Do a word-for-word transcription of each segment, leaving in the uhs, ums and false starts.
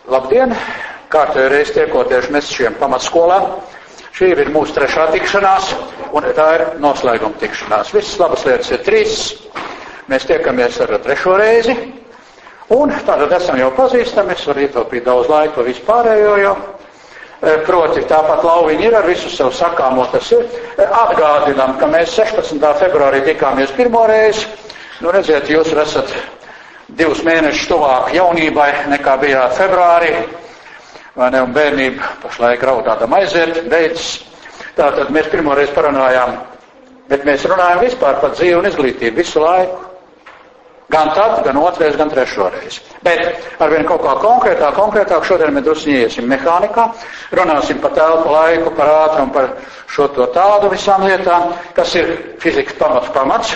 Labdien! Kārtējo reizi tiekoties mēs šiem pamatskolām. Šī ir mūsu trešā tikšanās, un tā ir noslēguma tikšanās. Visas labas lietas ir trīs. Mēs tiekamies ar trešo reizi, un tātad esam jau pazīstami, es varu ietaupīt daudz laika par vispārējo jau. Proti, tāpat lauviņi ir ar visu savu sakāmo, tas ir. Atgādinām, ka mēs sešpadsmitā februārī tikāmies pirmo reizi. Nu, redziet, jūs esat divus mēnešus tuvāk jaunībai, nekā bijāt februārī. Vai ne, un bērnība pašlaik raudādam aiziet, beidzas. Tātad mēs pirmo reizi parunājām, bet mēs runājam vispār par dzīvi un izglītību visu laiku. Gan tad, gan otrais, gan trešo reizi. Bet arvien kaut kā konkrētāk, konkrētāk šodien mēs drusku iesim mehānikā, runāsim par telpu, laiku, par ātrumu, par šo to tādu visām lietām, kas ir fizikas pamats pamats.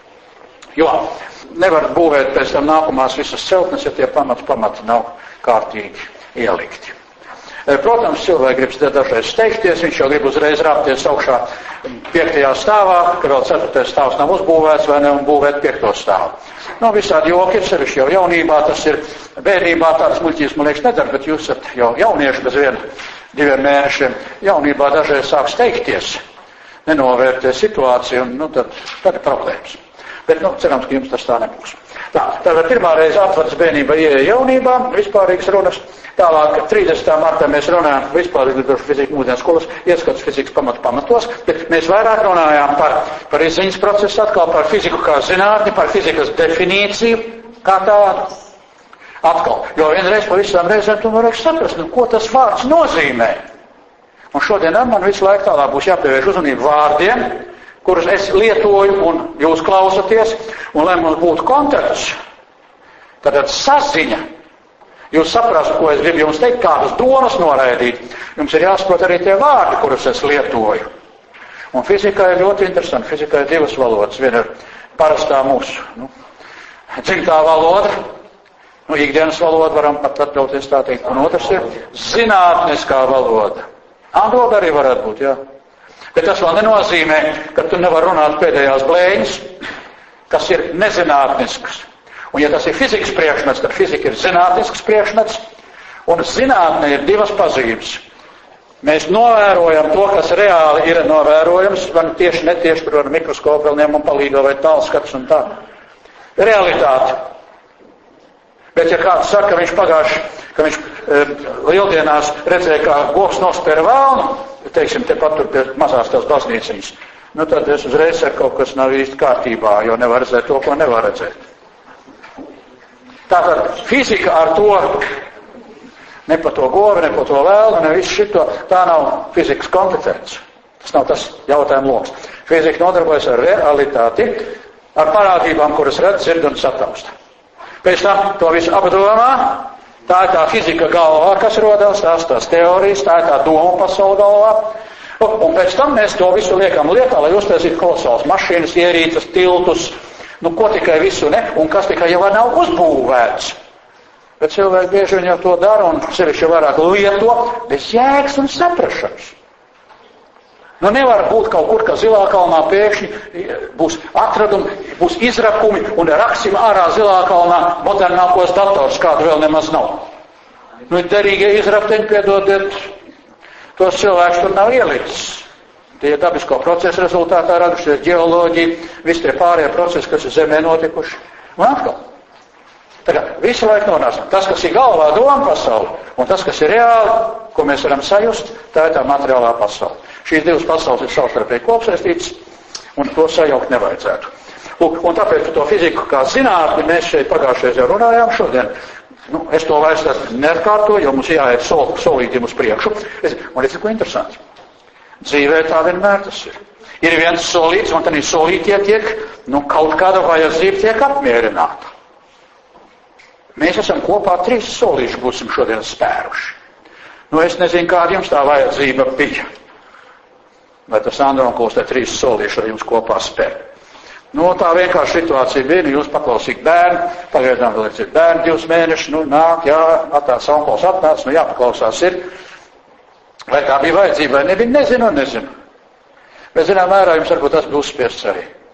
Jo nevar būvēt pēc tam nākamās visas celtnes, ja tie pamats pamati nav kārtīgi ielikti. Protams, cilvēki grib dažreiz steigties, viņš jau grib uzreiz rāpties augšā piektajā stāvā, ka vēl ceturtais stāvs nav uzbūvēts vai ne, un būvēt piekto stāvu. Nu, visādi joki ir, sevišķi jau jaunībā, tas ir bērnībā, tādas muļķības, man liekas, nedara, bet jūs esat jau jaunieši bez vien, diviem mēnešiem. Jaunībā dažreiz sāk steigties, nenovērtē situāciju, un nu, tad, tad ir problēmas. Bet, nu, cerams, ka jums tas tā nebūs. Tā, tātad pirmā reize atvads bērnība ieeja jaunībā, vispārīgas runas. Tālāk, trīsdesmitā martā mēs runājām vispārīgi lidošu fizikas mūsdienu skolas, ieskats fizikas pamatu pamatos, bet mēs vairāk runājām par, par izziņas procesu, atkal par fiziku kā zinātni, par fizikas definīciju kā tādu. Atkal, jo vienreiz par visām reizēm tu varēsi saprast, nu, ko tas vārds nozīmē. Un šodien man visu laiku tālāk būs jāpievērš uzmanību vārdiem, kurus es lietoju un jūs klausaties, un lai mums būtu kontakts, tad saziņa. Jūs saprastu, ko es gribu jums teikt, kādas domas noraidīt. Jums ir jāsaprot arī tie vārdi, kurus es lietoju. Un fizikā ir ļoti interesanti. Fizikā ir divas valodas. Viena ir parastā mūsu nu, dzimtā valoda. Nu, ikdienas valoda varam pat atļauties tā teikt. Un otrs ir zinātniskā valoda. Angļu valoda arī varētu būt, jā. Bet tas vēl nenozīmē, ka tu nevar runāt pēdējās blēņas, kas ir nezinātniskas. Un ja tas ir fizikas priekšmets, tad fizika ir zinātnisks priekšmets, un zinātne ir divas pazīmes. Mēs novērojam to, kas reāli ir novērojams, vai tieši netieši tur ar mikroskopu vēl ņemam palīgā vai tālskats un tā. Realitāte. Bet ja kāds saka, ka viņš pagājuši, ka viņš e, lieldienās redzēja, kā govs nospēra vēlnu, teiksim, tepat tur pie mazās tās baznīciņas, nu tad es uzreiz saku, kaut kas nav īsti kārtībā, jo nevar redzēt to, ko nevar redzēt. Tātad fizika ar to, ne par to govi, ne par to vēlnu, ne visu šito, tā nav fizikas kompetence. Tas nav tas jautājuma loks. Fizika nodarbojas ar realitāti, ar parādībām, kuras redz, dzird un satausta. Pēc tam to visu apdomā, tā ir tā fizika galvā, kas rodās, tās tās teorijas, tā ir tā doma pasauli galvā. Un pēc tam mēs to visu liekam lietā, lai uztaisītu kolosāls mašīnas, ierīces, tiltus, nu, ko tikai visu ne, un kas tikai jau nav uzbūvēts. Bet cilvēki bieži vien jau to dara, un sevišķi vairāk lieto bez jēgas un saprašanas. Nu, nevar būt kaut kur, ka Zilā kalnā pēkšņi būs atradumi, būs izrakumi, un raksim ārā Zilā kalnā modernākos dators, kādu vēl nemaz nav. Nu, derīgie izrakteņi, piedodiet, tos cilvēkus tur nav ielicis. Tie dabisko procesu rezultātā radušies ģeoloģija, visi tie pārējie procesi, kas ir zemē notikuši. Un atkal. Tagad visu laiku nonāsim. Tas, kas ir galvā doma pasauli, un tas, kas ir reāli, ko mēs varam sajust, tā ir tā materiālā pasaule. Šīs divas pasaules ir savstarpēji kopsaistītas, un to sajaukt nevajadzētu. Lūk, un tāpēc par to fiziku kā zinātni mēs šeit pagājušajā jau runājām šodien. Nu, es to vairs neatkārtoju, jo mums jāiet sol, solītiem uz priekšu. Es, un es ir ko interesants. Dzīvē tā vienmēr tas ir. Ir viens solīts, un tad ir solītie tiek, nu, kaut kāda vajadzība tiek apmierināta. Mēs esam kopā trīs solīši būsim šodien spēruši. Nu, es nezinu, kāda jums tā vajadzība bija. Vai tas Andronkuls te trīs solīši ar jums kopā spēr. Nu, tā vienkārši situācija bija, nu, jūs paklausīt bērnu, pagaidām vēl ir bērni divus mēnešus, nu, nāk, jā, atnāc, Andronkuls atnāc, nu, jāpaklausās ir. Vai tā bija vajadzība, vai nebija, nezinu, nezinu. Bet, zinām, mērā jums varbūt tas bija uzspiests arī.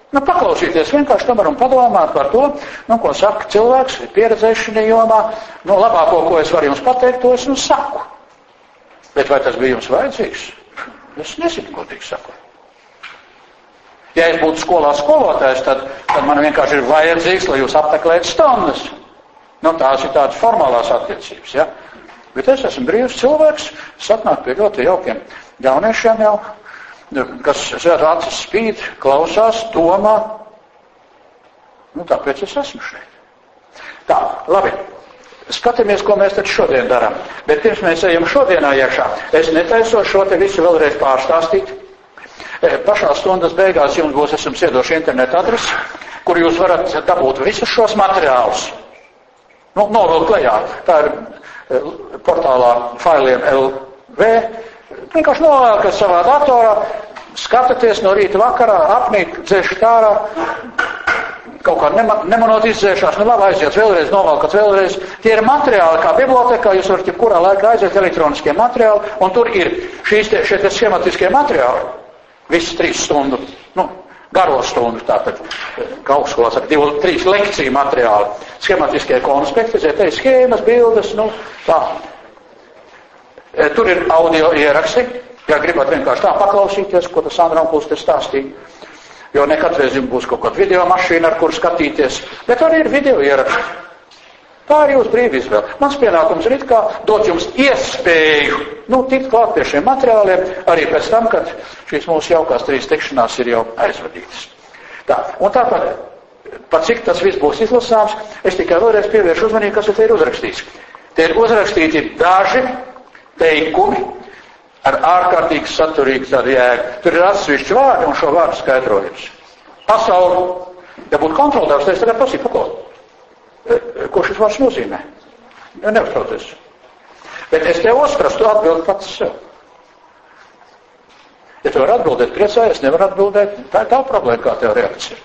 Nu, paklausīties vienkārši tomēr un padomāt par to, nu, ko saka cilvēks, ir pieredzējis šajā jomā, nu, labāko, ko es varu jums pateikt, to es jums saku. Bet vai tas bija jums vajadzīgs? Es nezinu, godīgi saku. Ja es būtu skolā skolotājs, tad, tad man vienkārši ir vajadzīgs, lai jūs apmeklētu stundas. Nu, tās ir tādas formālās attiecības, ja? Bet es esmu brīvs cilvēks, es atnāku pie ļoti jaukiem jauniešiem jau, kas acis spīd, klausās, domā. Nu, tāpēc es esmu šeit. Tā, labi. Skatāmies, ko mēs tad šodien darām. Bet pirms mēs ejam šodienā iekšā, es netaisos šo te visu vēlreiz pārstāstīt. Pašā stundas beigās jums būs, esam iedoši internetu adresi, kur jūs varat dabūt visus šos materiālus. Nu, novilkt lejā. Tā ir portālā failiem L V. Vienkārši novēlkat savā datorā, skatāties no rīta vakarā, apnīt, dzēšat ārā, kaut kā nemanot izdzēšās, nu labi, aiziet vēlreiz, novēlkat vēlreiz. Tie ir materiāli, kā bibliotekā, jūs varat jebkurā laikā aiziet elektroniskie materiāli, un tur ir šīs te, šie te schematiskie materiāli, visas trīs stundu, nu, garo stundu, tātad, kā augstskolā saka, divu, trīs lekciju materiāli, schematiskie konspekti, te ir schēmas, bildes, nu, tā. Tur ir audio ieraksti, ja gribat vienkārši tā paklausīties, ko tas Andra Unkuls te stāstīja. Jo ne katreiz jums būs kaut kāda video mašīna, ar kuru skatīties, bet arī ir video ieraksti. Tā ir jūsu brīva izvēle. Mans pienākums ir it kā dot jums iespēju, nu, tikt klāt pie šiem materiāliem, arī pēc tam, kad šīs mūsu jaukās trīs tikšanās ir jau aizvadītas. Tā, un tāpat, pat cik tas viss būs izlasāms, es tikai vēlreiz pievēršu uzmanību, kas te ir uzrakstīts. Te ir uzrakstīti daži teikumi ar ārkārtīgi saturīgu tādu jēgu. Tur ir atsevišķi vārdi un šo vārdu skaidrojums. Pasauli, ja būtu kontroldārs, tad es tagad pasīju paklaut. Ko šis vārds nozīmē? Ja neuztraucies. Bet es tev uzprastu atbildi pats sev. Ja tu vari atbildēt priecājies, nevar atbildēt, tā ir tā problēma, kā tev reakcija.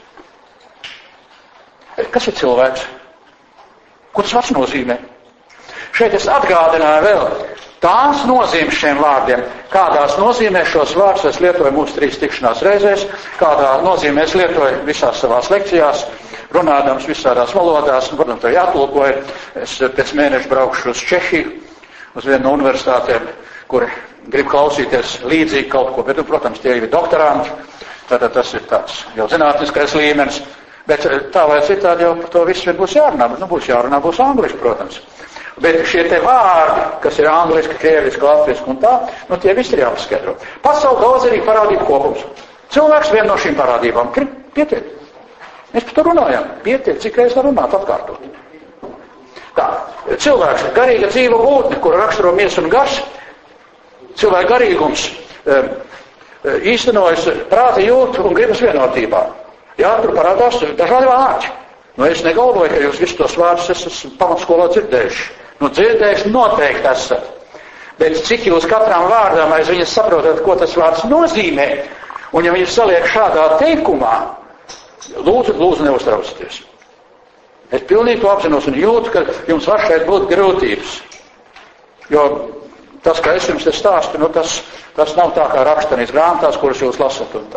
Kas ir cilvēks? Ko tas vārds nozīmē? Šeit es atgādināju vēl tās nozīmes šiem vārdiem, kādās nozīmēs šos vārdus es lietoju mūsu trīs tikšanās reizēs, kādā nozīmē es lietoju visās savās lekcijās, runādams visādās valodās, un, protams, to jātulkoju. Es pēc mēneša braukšu uz Čehiju, uz vienu no universitātēm, kuri grib klausīties līdzīgi kaut ko, bet, un, protams, tie ir doktoranti, tātad tas ir tāds jau zinātniskais līmenis, bet tā vai citādi jau par to visu vien būs jārunā, nu, būs jārunā, būs angliski, protams. Bet šie te vārdi, kas ir angliski, krieviski, latviski un tā, nu tie visi ir jāpaskaidro. Pasauli daudz arī parādību kopums. Cilvēks viena no šīm parādībām. Pietiek. Mēs par to runājam. Pietiek, cik reiz var runāt, atkārtot. Tā, cilvēks ir garīga dzīva būtne, kura raksturo miesa un gars. Cilvēka garīgums īstenojas prāta jūtu un gribas vienotībā. Jā, tur parādās dažādi vārdi. Nu, es negalvoju, ka jūs visus tos vārdus esat pamatskolā dzirdējuši. Nu, dzirdējuši noteikti esat. Bet cik jūs katram vārdam aiz viņas saprotat, ko tas vārds nozīmē, un ja viņus saliek šādā teikumā, lūdzu, lūdzu neuztraucieties. Es pilnīgi to apzinos un jūtu, ka jums var šeit būt grūtības. Jo tas, ka es jums te stāstu, nu, tas, tas nav tā kā rakstanīs grāmatās, kuras jūs lasat un tā.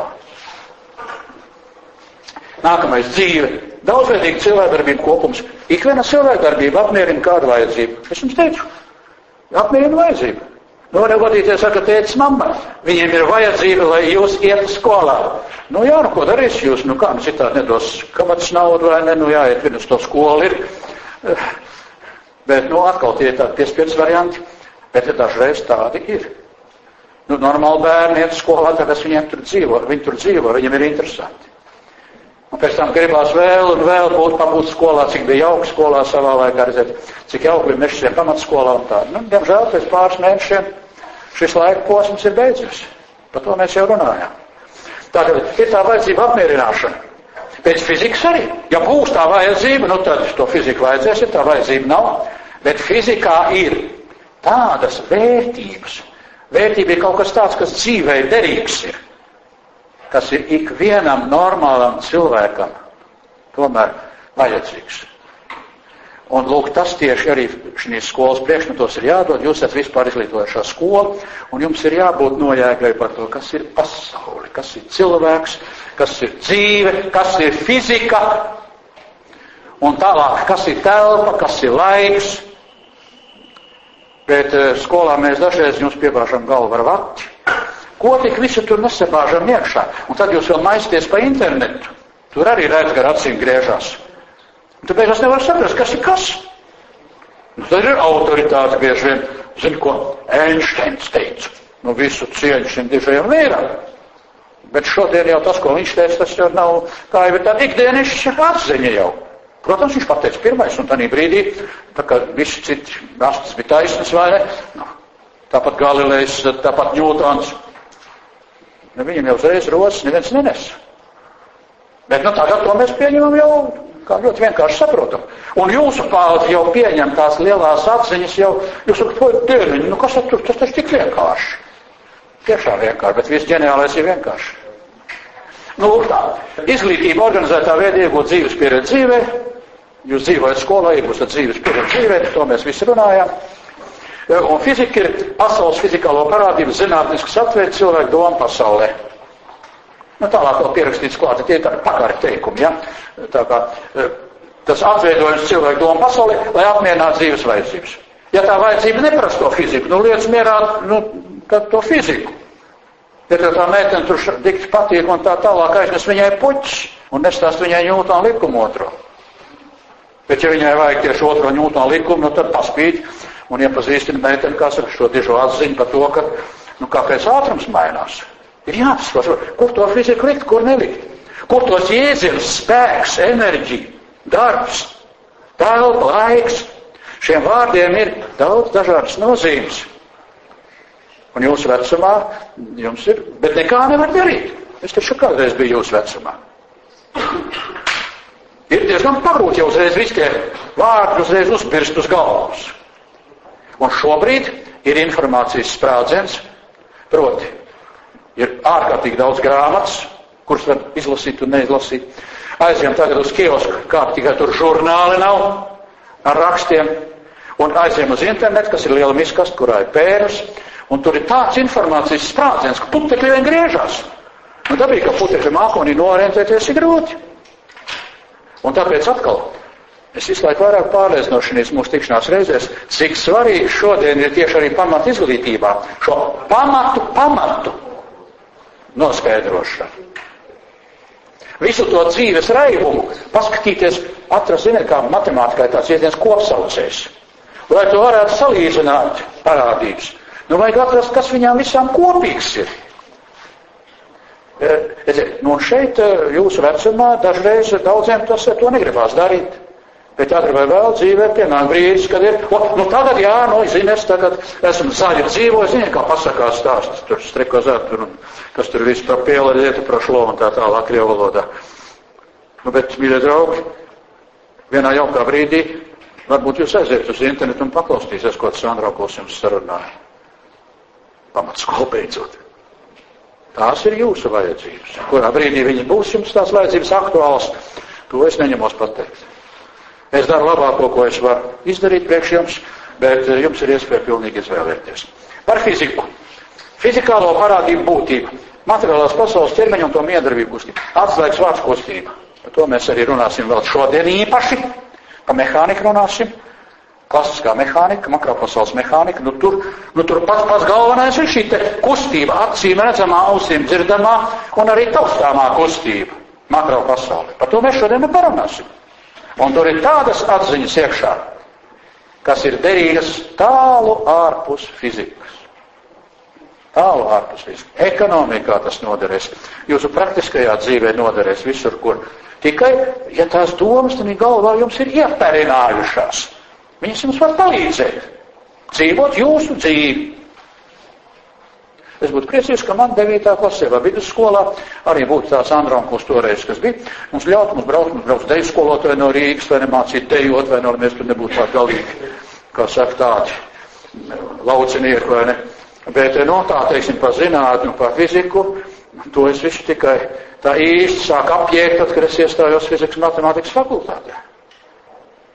Nākamais dzīve. Daudzveidīga cilvēkdarbība kopums. Ikviena cilvēkdarbība apmierina kādu vajadzību. Es jums teicu, apmierina vajadzību. Nu, var vadīties, saka, tētis, mamma. Viņiem ir vajadzība, lai jūs iet skolā. Nu, jā, nu, ko darīs jūs? Nu, kā, nu, citādi nedos kamatas naudu vai ne? Nu, jāiet vienus to skolu ir. Bet, nu, atkal tie ir tādi piespiedas varianti. Bet dažreiz tādi ir. Nu, normāli bērni iet skolā, tad es viņiem tur dzīvo. Viņi tur dzīvo, viņiem ir interesanti. Un pēc tam gribās vēl un vēl būt pabūt skolā, cik bija jauka skolā savā laikā, redzēt, cik jauka bija mešķiem pamatskolā un tā. Nu, diemžēl pēc pāris mēnešiem šis laika posms ir beidzies. Par to mēs jau runājām. Tātad ir tā vajadzība apmierināšana. Pēc fizikas arī. Ja būs tā vajadzība, nu tad to fiziku vajadzēs, ja tā vajadzība nav. Bet fizikā ir tādas vērtības. Vērtība ir kaut kas tāds, kas dzīvē derīgs ir. Kas ir ikvienam normālam cilvēkam tomēr vajadzīgs. Un, lūk, tas tieši arī šīs skolas priekšmetos ir jādod. Jūs esat vispār izglītojušā skola, un jums ir jābūt nojēgai par to, kas ir pasauli, kas ir cilvēks, kas ir dzīve, kas ir fizika, un tālāk, kas ir telpa, kas ir laiks. Bet skolā mēs dažreiz jums piebāžam galvu ar vati. Ko tik visu tur nesabāžam iekšā? Un tad jūs vēl maisties pa internetu. Tur arī redz gar acīm griežās. Un tāpēc es nevaru saprast, kas ir kas. Nu, tad ir autoritāte bieži vien. Zini, ko Einsteins teica. Nu, visu cieņu šim dižajam vīram. Bet šodien jau tas, ko viņš teica, tas jau nav, tā jau ir tāda ikdienišķa atziņa jau. Protams, viņš pateica pirmais, un tādā brīdī, tā kā visi citi rastas bija taisnas, vai ne? Nu, tāpat Galilejs, tāpat Ņūtons. Nu, viņam jau uzreiz rodas neviens nenes. Bet, nu, tagad to mēs pieņemam jau, kā ļoti vienkārši saprotam. Un jūsu paudze jau pieņem tās lielās atziņas jau, jūs sakat, ko dieniņi, nu, kas tur, tas taču tik vienkārši. Tiešām vienkārši, bet viss ģeniālais ir vienkārši. Nu, tā, izglītība organizētā veidā iegūt dzīves pieredzi dzīvē. Jūs dzīvojat skolā, iegūstat dzīves pieredzi dzīvē, to mēs visi runājām. Un fizika ir pasaules fizikālo parādību zinātnisks atveids cilvēku domu pasaulē. Nu, tālāk vēl pierakstīts klāt, tie ir tādi pagari teikumi, ja? Tā kā tas atveidojums cilvēku domu pasaulē, lai apmierinātu dzīves vajadzības. Ja tā vajadzība neprasa to fiziku, nu liec mierā, nu, tad to fiziku. Ja tā meitene tur dikti patīk un tā tālāk aiznes viņai puķis un nestāst viņai Ņūtona likumu otro. Bet ja viņai vajag tieši otro Ņūtona likumu, nu tad paspīd un iepazīstina meiteni, kas ar šo dižo atziņu par to, ka, nu, kāpēc ātrums mainās. Ir jāapskatās, kur to fiziku likt, kur nelikt. Kur tos jēdzienus, spēks, enerģija, darbs, telpa, laiks. Šiem vārdiem ir daudz dažādas nozīmes. Un jūsu vecumā jums ir, bet nekā nevar darīt. Es taču kādreiz biju jūsu vecumā. Ir diezgan pagrūti jau uzreiz visi tie vārdi uzreiz uzpirst uz galvas. Un šobrīd ir informācijas sprādziens, proti, ir ārkārtīgi daudz grāmatas, kuras var izlasīt un neizlasīt. Aizjām tagad uz kiosku, kā tikai tur žurnāli nav ar rakstiem, un aizjām uz internetu, kas ir liela miskast, kurā ir pēras, un tur ir tāds informācijas sprādziens, ka putekļi vien griežās. Nu, dabīgi, ka putekļi mākonī noorientēties ir grūti. Un tāpēc atkal, es visu laiku vairāk pārliecinošanīs mūsu tikšanās reizēs, cik svarīgi šodien ir tieši arī pamatu izglītībā, šo pamatu, pamatu noskaidrošanu. Visu to dzīves raibumu paskatīties, atrast, ziniet, kā matemātikai tāds jēdziens kopsaucējs. Lai to varētu salīdzināt parādības, nu vajag atrast, kas viņām visām kopīgs ir. Edziet, nu šeit jūsu vecumā dažreiz daudziem tas to negribās darīt. Bet agrāk vai vēl dzīvē pienāk brīdis, kad ir, o, nu tagad jā, nu, zini, es tagad esmu zaļi dzīvoju, zini, kā pasakās stāstas, tur strekozēt, tur, kas tur viss par piela lietu, prašlo un tā tālāk krievu valodā. Nu, bet, mīļie draugi, vienā jaukā brīdī, varbūt jūs aiziet uz internetu un paklausīsies, ko tas Andraukos jums sarunāja. Pamatskolu beidzot. Tās ir jūsu vajadzības. Kurā brīdī viņi būs jums tās vajadzības aktuāls, to es neņemos pateikt. Es daru labāko, ko es varu izdarīt priekš jums, bet jums ir iespēja pilnīgi izvēlēties. Par fiziku. Fizikālo parādību būtību. Materiālās pasaules ķermeņa un to miedarbību kustību. Atslēgas vārds kustība. Par to mēs arī runāsim vēl šodien īpaši. Par mehāniku runāsim. Klasiskā mehānika, makropasaules mehānika. Nu tur, nu tur pats, pats galvenais ir šī te kustība, acīm redzamā, ausīm dzirdamā un arī taustāmā kustība makropasaulē. Par to mēs šodien neparunāsim. Un tur ir tādas atziņas iekšā, kas ir derīgas tālu ārpus fizikas. Tālu ārpus fizikas. Ekonomikā tas noderēs. Jūsu praktiskajā dzīvē noderēs visur, kur. Tikai, ja tās domas, tad galvā jums ir ieperinājušās. Viņas jums var palīdzēt. Dzīvot jūsu dzīvi. Es būtu priecīgs, ka man devītā klasē vai vidusskolā arī būtu tās Andronkos toreiz, kas bija. Mums ļaut mums braukt, mums brauc deju skolotāji no Rīgas, vai nemācīt dejot, vai no mēs tur nebūtu tā galīgi, kā saka, tādi laucinieki, vai ne. Bet, no tā, teiksim, par zinātni un par fiziku, to es visu tikai tā īsti sāku apjēgt, tad, kad es iestājos fizikas matemātikas fakultātē.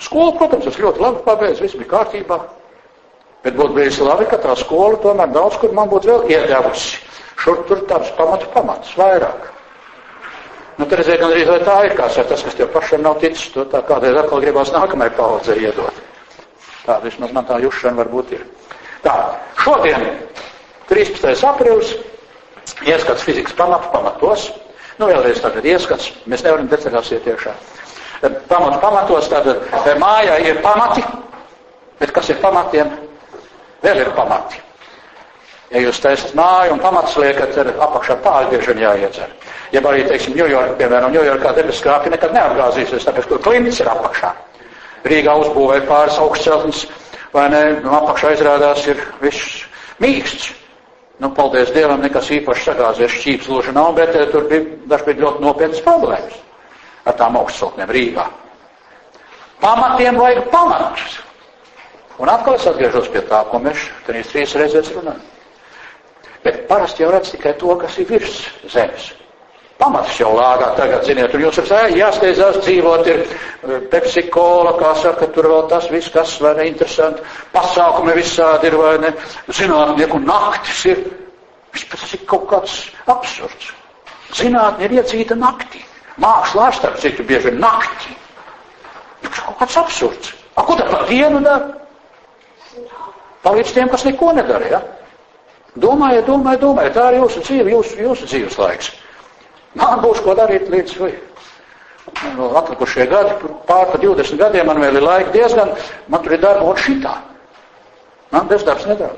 Skola, protams, es ļoti labi pabeidzu, viss bija kārtībā. Bet būtu bijis labi, ka tā skola tomēr daudz, kur man būtu vēl iedevusi. Šur tur tāds pamatu pamats, vairāk. Nu, te redzēja, gan arī, vai tā ir kāds, vai tas, kas tev pašam nav ticis, to tā kādreiz atkal gribās nākamai paudzei iedot. Tā, vismaz man tā jušana varbūt ir. Tā, šodien, trīspadsmitais aprīlis, ieskats fizikas pamatu pamatos. Nu, vēlreiz tagad ieskats, mēs nevaram detaļās iet iekšā. Pamatu pamatos, tātad mājā ir pamati, bet kas ir pamatiem? Vēl ir pamati. Ja jūs taisat māju un pamatus liekat, ar apakšā pāri bieži vien jāiedzer. Ja arī, teiksim, Ņujorka, piemēram, Ņujorkā debes skāpi nekad neapgāzīsies, tāpēc, kur klimats ir apakšā. Rīgā uzbūvēja pāris augstceltnes, vai ne, nu, apakšā izrādās ir viss mīksts. Nu, paldies Dievam, nekas īpaši sagāzies, šķīps lūži nav, bet tur bija, daži bija ļoti nopietnas problēmas ar tām augstceltnēm Rīgā. Pamatiem vajag pamatus. Un atkal es atgriežos pie tā, ko mēs trīs trīs reizes runājam. Bet parasti jau redz tikai to, kas ir virs zemes. Pamatus jau lāgā tagad, ziniet, un jūs varat jāsteidzās dzīvot, ir Pepsi Cola, kā saka, tur vēl tas viss, kas, vai ne, interesanti, pasākumi visādi ir, vai ne, zinātnieku naktis ir, vispār tas ir kaut kāds absurds. Zinātne ir iedzīta naktī. Mākslā starp citu bieži ir naktī. Tas kaut kāds absurds. A, ko tā par dienu dara? Palīdz tiem, kas neko nedara, ja? Domājiet, domājiet, domājiet, tā ir jūsu dzīve, jūsu, jūsu dzīves laiks. Man būs ko darīt līdz vai. No atlikušie gadi, pār pa divdesmit gadiem, man vēl ir laika diezgan, man tur ir darba un šitā. Man bezdarbs nedara.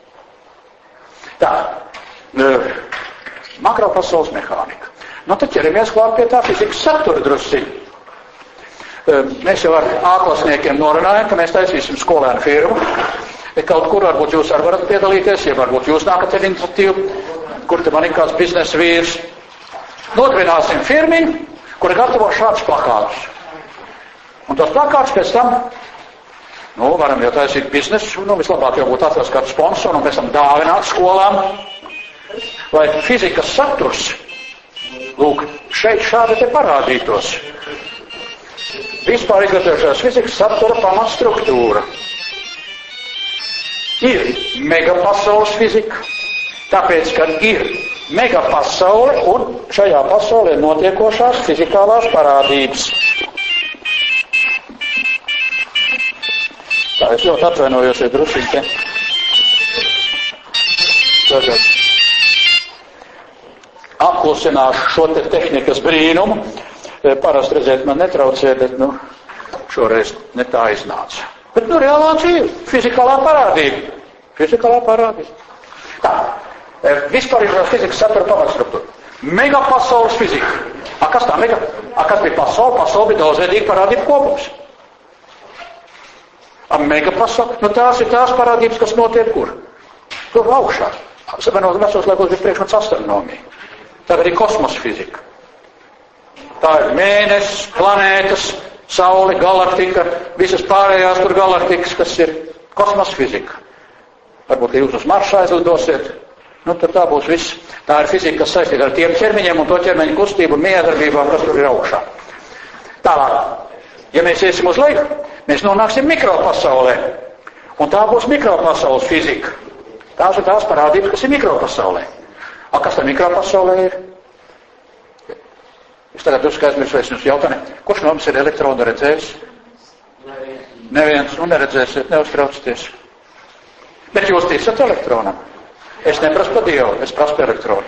Tā, makropasaules mehānika. Nu, tad ķeramies klāt pie tā fizikas satura drusciņu. Mēs jau ar āklasniekiem norunājam, ka mēs taisīsim skolēnu firmu. Kaut kur varbūt jūs arī varat piedalīties, ja varbūt jūs nākat ar iniciatīvu, kur te man ir kāds biznesa vīrs. Nodvināsim firmiņu, kura gatavo šādus plakātus. Un tos plakātus pēc tam, nu, varam jau taisīt biznesu, nu, vislabāk jau būtu atrast kādu sponsoru un pēc tam dāvināt skolām. Lai fizikas saturs, lūk, šeit šādi te parādītos. Vispār izgatavojušās fizikas satura pamatstruktūra. Ir megapasaules fizika, tāpēc, ka ir megapasaule un šajā pasaulē notiekošās fizikālās parādības. Tā, es ļoti atvainojos, ir drusiņi. Tagad apklusināšu šo te tehnikas brīnumu. Parasti redzēt man netraucē, bet, nu, šoreiz ne tā iznāca. Bet, nu, reālā dzīve, fizikālā parādība. Fizikālā parādība. Tā, vispār ir fizikas satura pamatstruktūra. Megapasaules fizika. A, kas tā mega? A, kas bija pasaule? Pasaule bija daudzveidīga parādība kopums. A, megapasaule? Nu, tās ir tās parādības, kas notiek kur? Tur augšā. Savienot vecos laikos bija priekšmets astronomija. Tagad ir kosmosa fizika. Tā ir mēnesis, planētas, Saule, galaktika, visas pārējās tur galaktikas, kas ir kosmosa fizika. Varbūt, ka jūs uz Marsu aizlidosiet, nu, tad tā būs viss. Tā ir fizika, kas saistīta ar tiem ķermeņiem un to ķermeņu kustību un miedarbībām, kas tur ir augšā. Tālāk, ja mēs iesim uz leju, mēs nonāksim mikropasaulē. Un tā būs mikropasaules fizika. Tās ir tās parādības, kas ir mikropasaulē. A, kas tā mikropasaulē ir? Es tagad drusku aizmirsu, vai es jums jautāju, kurš no mums ir elektronu redzējis? Neviens. Neviens, un neredzēsiet, neuztraucieties. Bet jūs ticat elektronam. Es neprasu pa Dievu, es prasu pa elektronu.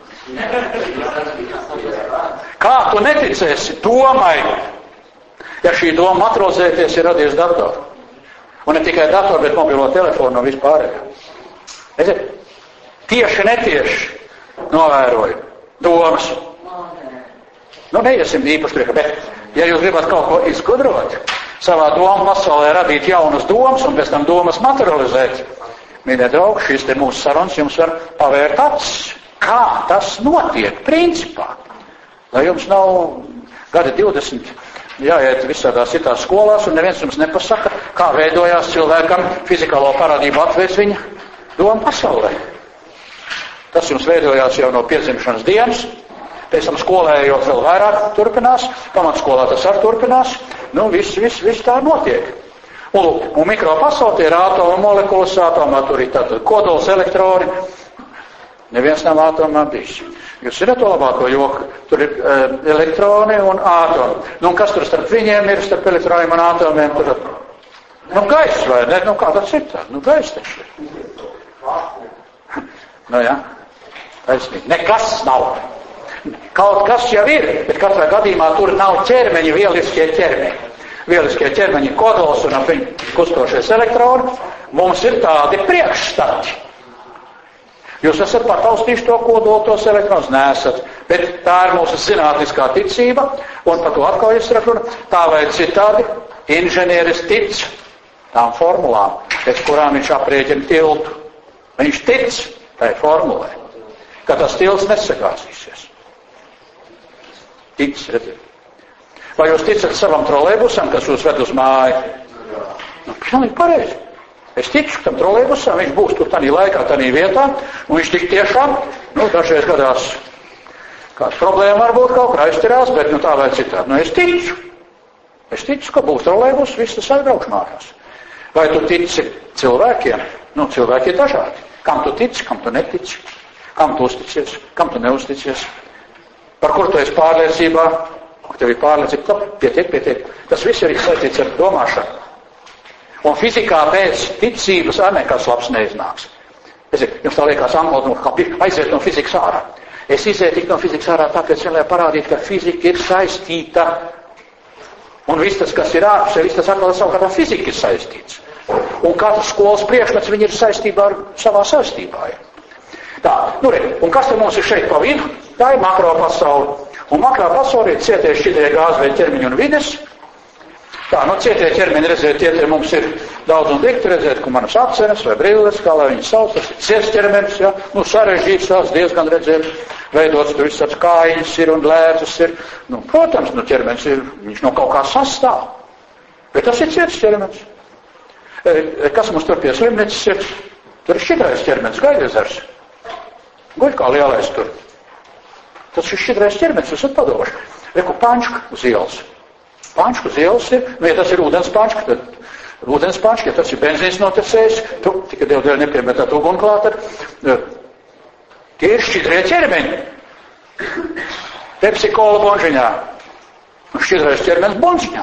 Kā tu neticēsi domai, ja šī doma atrozēties ir radies datoru? Un ne tikai datoru, bet mobilo telefonu un vispārējā. Redziet, tieši netieši novēroju domas. Nu, neiesim īpaši priekā, bet ja jūs gribat kaut ko izgudrot, savā domu pasaulē radīt jaunas domas un pēc tam domas materializēt, mīļie draugi, šis te mūsu sarunas jums var pavērt acis, kā tas notiek principā. Lai jums nav gadi divdesmit jāiet visādās citās skolās un neviens jums nepasaka, kā veidojās cilvēkam fizikālo parādību atvērts viņa doma pasaulē. Tas jums veidojās jau no piedzimšanas dienas, pēc tam skolējot vēl vairāk turpinās, pamatskolā tas arī turpinās, nu viss, viss, viss tā notiek. Un, lūk, un mikropasaulē ir ātoma molekulas, atomā tur ir tātad kodols, elektroni, neviens nav atomā bijis. Jūs zināt to labāko joku, tur ir e, elektroni un ātomi. Nu, un kas tur starp viņiem ir, starp elektroniem un ātomiem? Tur, nu, gaiss vai ne? Nu, kā tas ir tā? Nu, gaiss taču ir. Nu, jā, taisnīgi. Nekas nav. Kaut kas jau ir, bet katrā gadījumā tur nav ķermeņi, vieliskie ķermeņi. Vieliskie ķermeņi kodols un ap viņu kustošies elektroni. Mums ir tādi priekšstati. Jūs esat pataustījuši to kodolu, tos elektronus nesat, bet tā ir mūsu zinātniskā ticība, un par to atkal es saku, tā vai citādi inženieris tic tām formulām, pēc kurām viņš aprēķina tiltu. Viņš tic tai formulai, ka tas tilts nesagāzīsies. Tic, redziet. Vai jūs ticat savam trolejbusam, kas jūs ved uz māju? Nu, pilnīgi pareizi. Es ticu tam trolejbusam, viņš būs tur tādā laikā, tādā vietā, un viņš tik tiešām, nu, dažreiz gadās, kāds problēma varbūt kaut kā aizterās, bet nu tā vai citādi. Nu, es ticu. Es ticu, ka būs trolejbus, viss tas aizbrauks mājās. Vai tu tici cilvēkiem? Nu, cilvēki ir dažādi. Kam tu tici, kam tu netici? Kam tu uzticies, kam tu neusticies? Par kur tu esi pārliecībā? Tev ir pārliecība, ka pietiek, pietiek. Tas viss ir saistīts ar domāšanu. Un fizikā pēc ticības arī nekas labs neiznāks. Es, jums tā liekas angļu, kā aiziet no fizikas ārā. Es izēju tik no fizikas ārā tāpēc, lai parādītu, ka fizika ir saistīta. Un viss tas, kas ir ārpus, viss tas atkal savukārt ar fiziku ir saistīts. Un katrs skolas priekšmets, viņi ir saistībā ar savā saistībā. Tā, nu re, un kas te mums ir šeit pa vidu? Tā ir makro pasaule. Un makrā pasaulē ir cietie šķidrie gāzveidi ķermeņi un vides. Tā, nu cietie ķermeņi, redziet, tie te mums ir daudz un dikti, redziet, ka manas apcenes vai brilles, kā lai viņi sauc, tas ir ciets ķermenis, ja, nu sarežģīts tās diezgan, redziet, veidots, tur viss tāds kājiņas ir un lēcas ir, nu, protams, nu ķermenis ir, viņš no kaut kā sastāv, bet tas ir ciets ķermenis. E, kas mums tur pie slimnīcas ir? Tur ir šķidrais ķermenis, Gaidezers. Guļ kā lielais tur. Tas ir šķidrais ķermenis, jūs esat padoši. Reku Pančka uz ielas. Pančku uz ielas ir, nu, ja tas ir ūdens pančka, tad ūdens pančka, ja tas ir benzīns notecējis, tu tikai Dievu dēļ nepiemetāt uguni klāt, tad tie ir šķidrie ķermeņi. Pepsi kola bonžiņā. Un šķidrais ķermenis bonžiņā.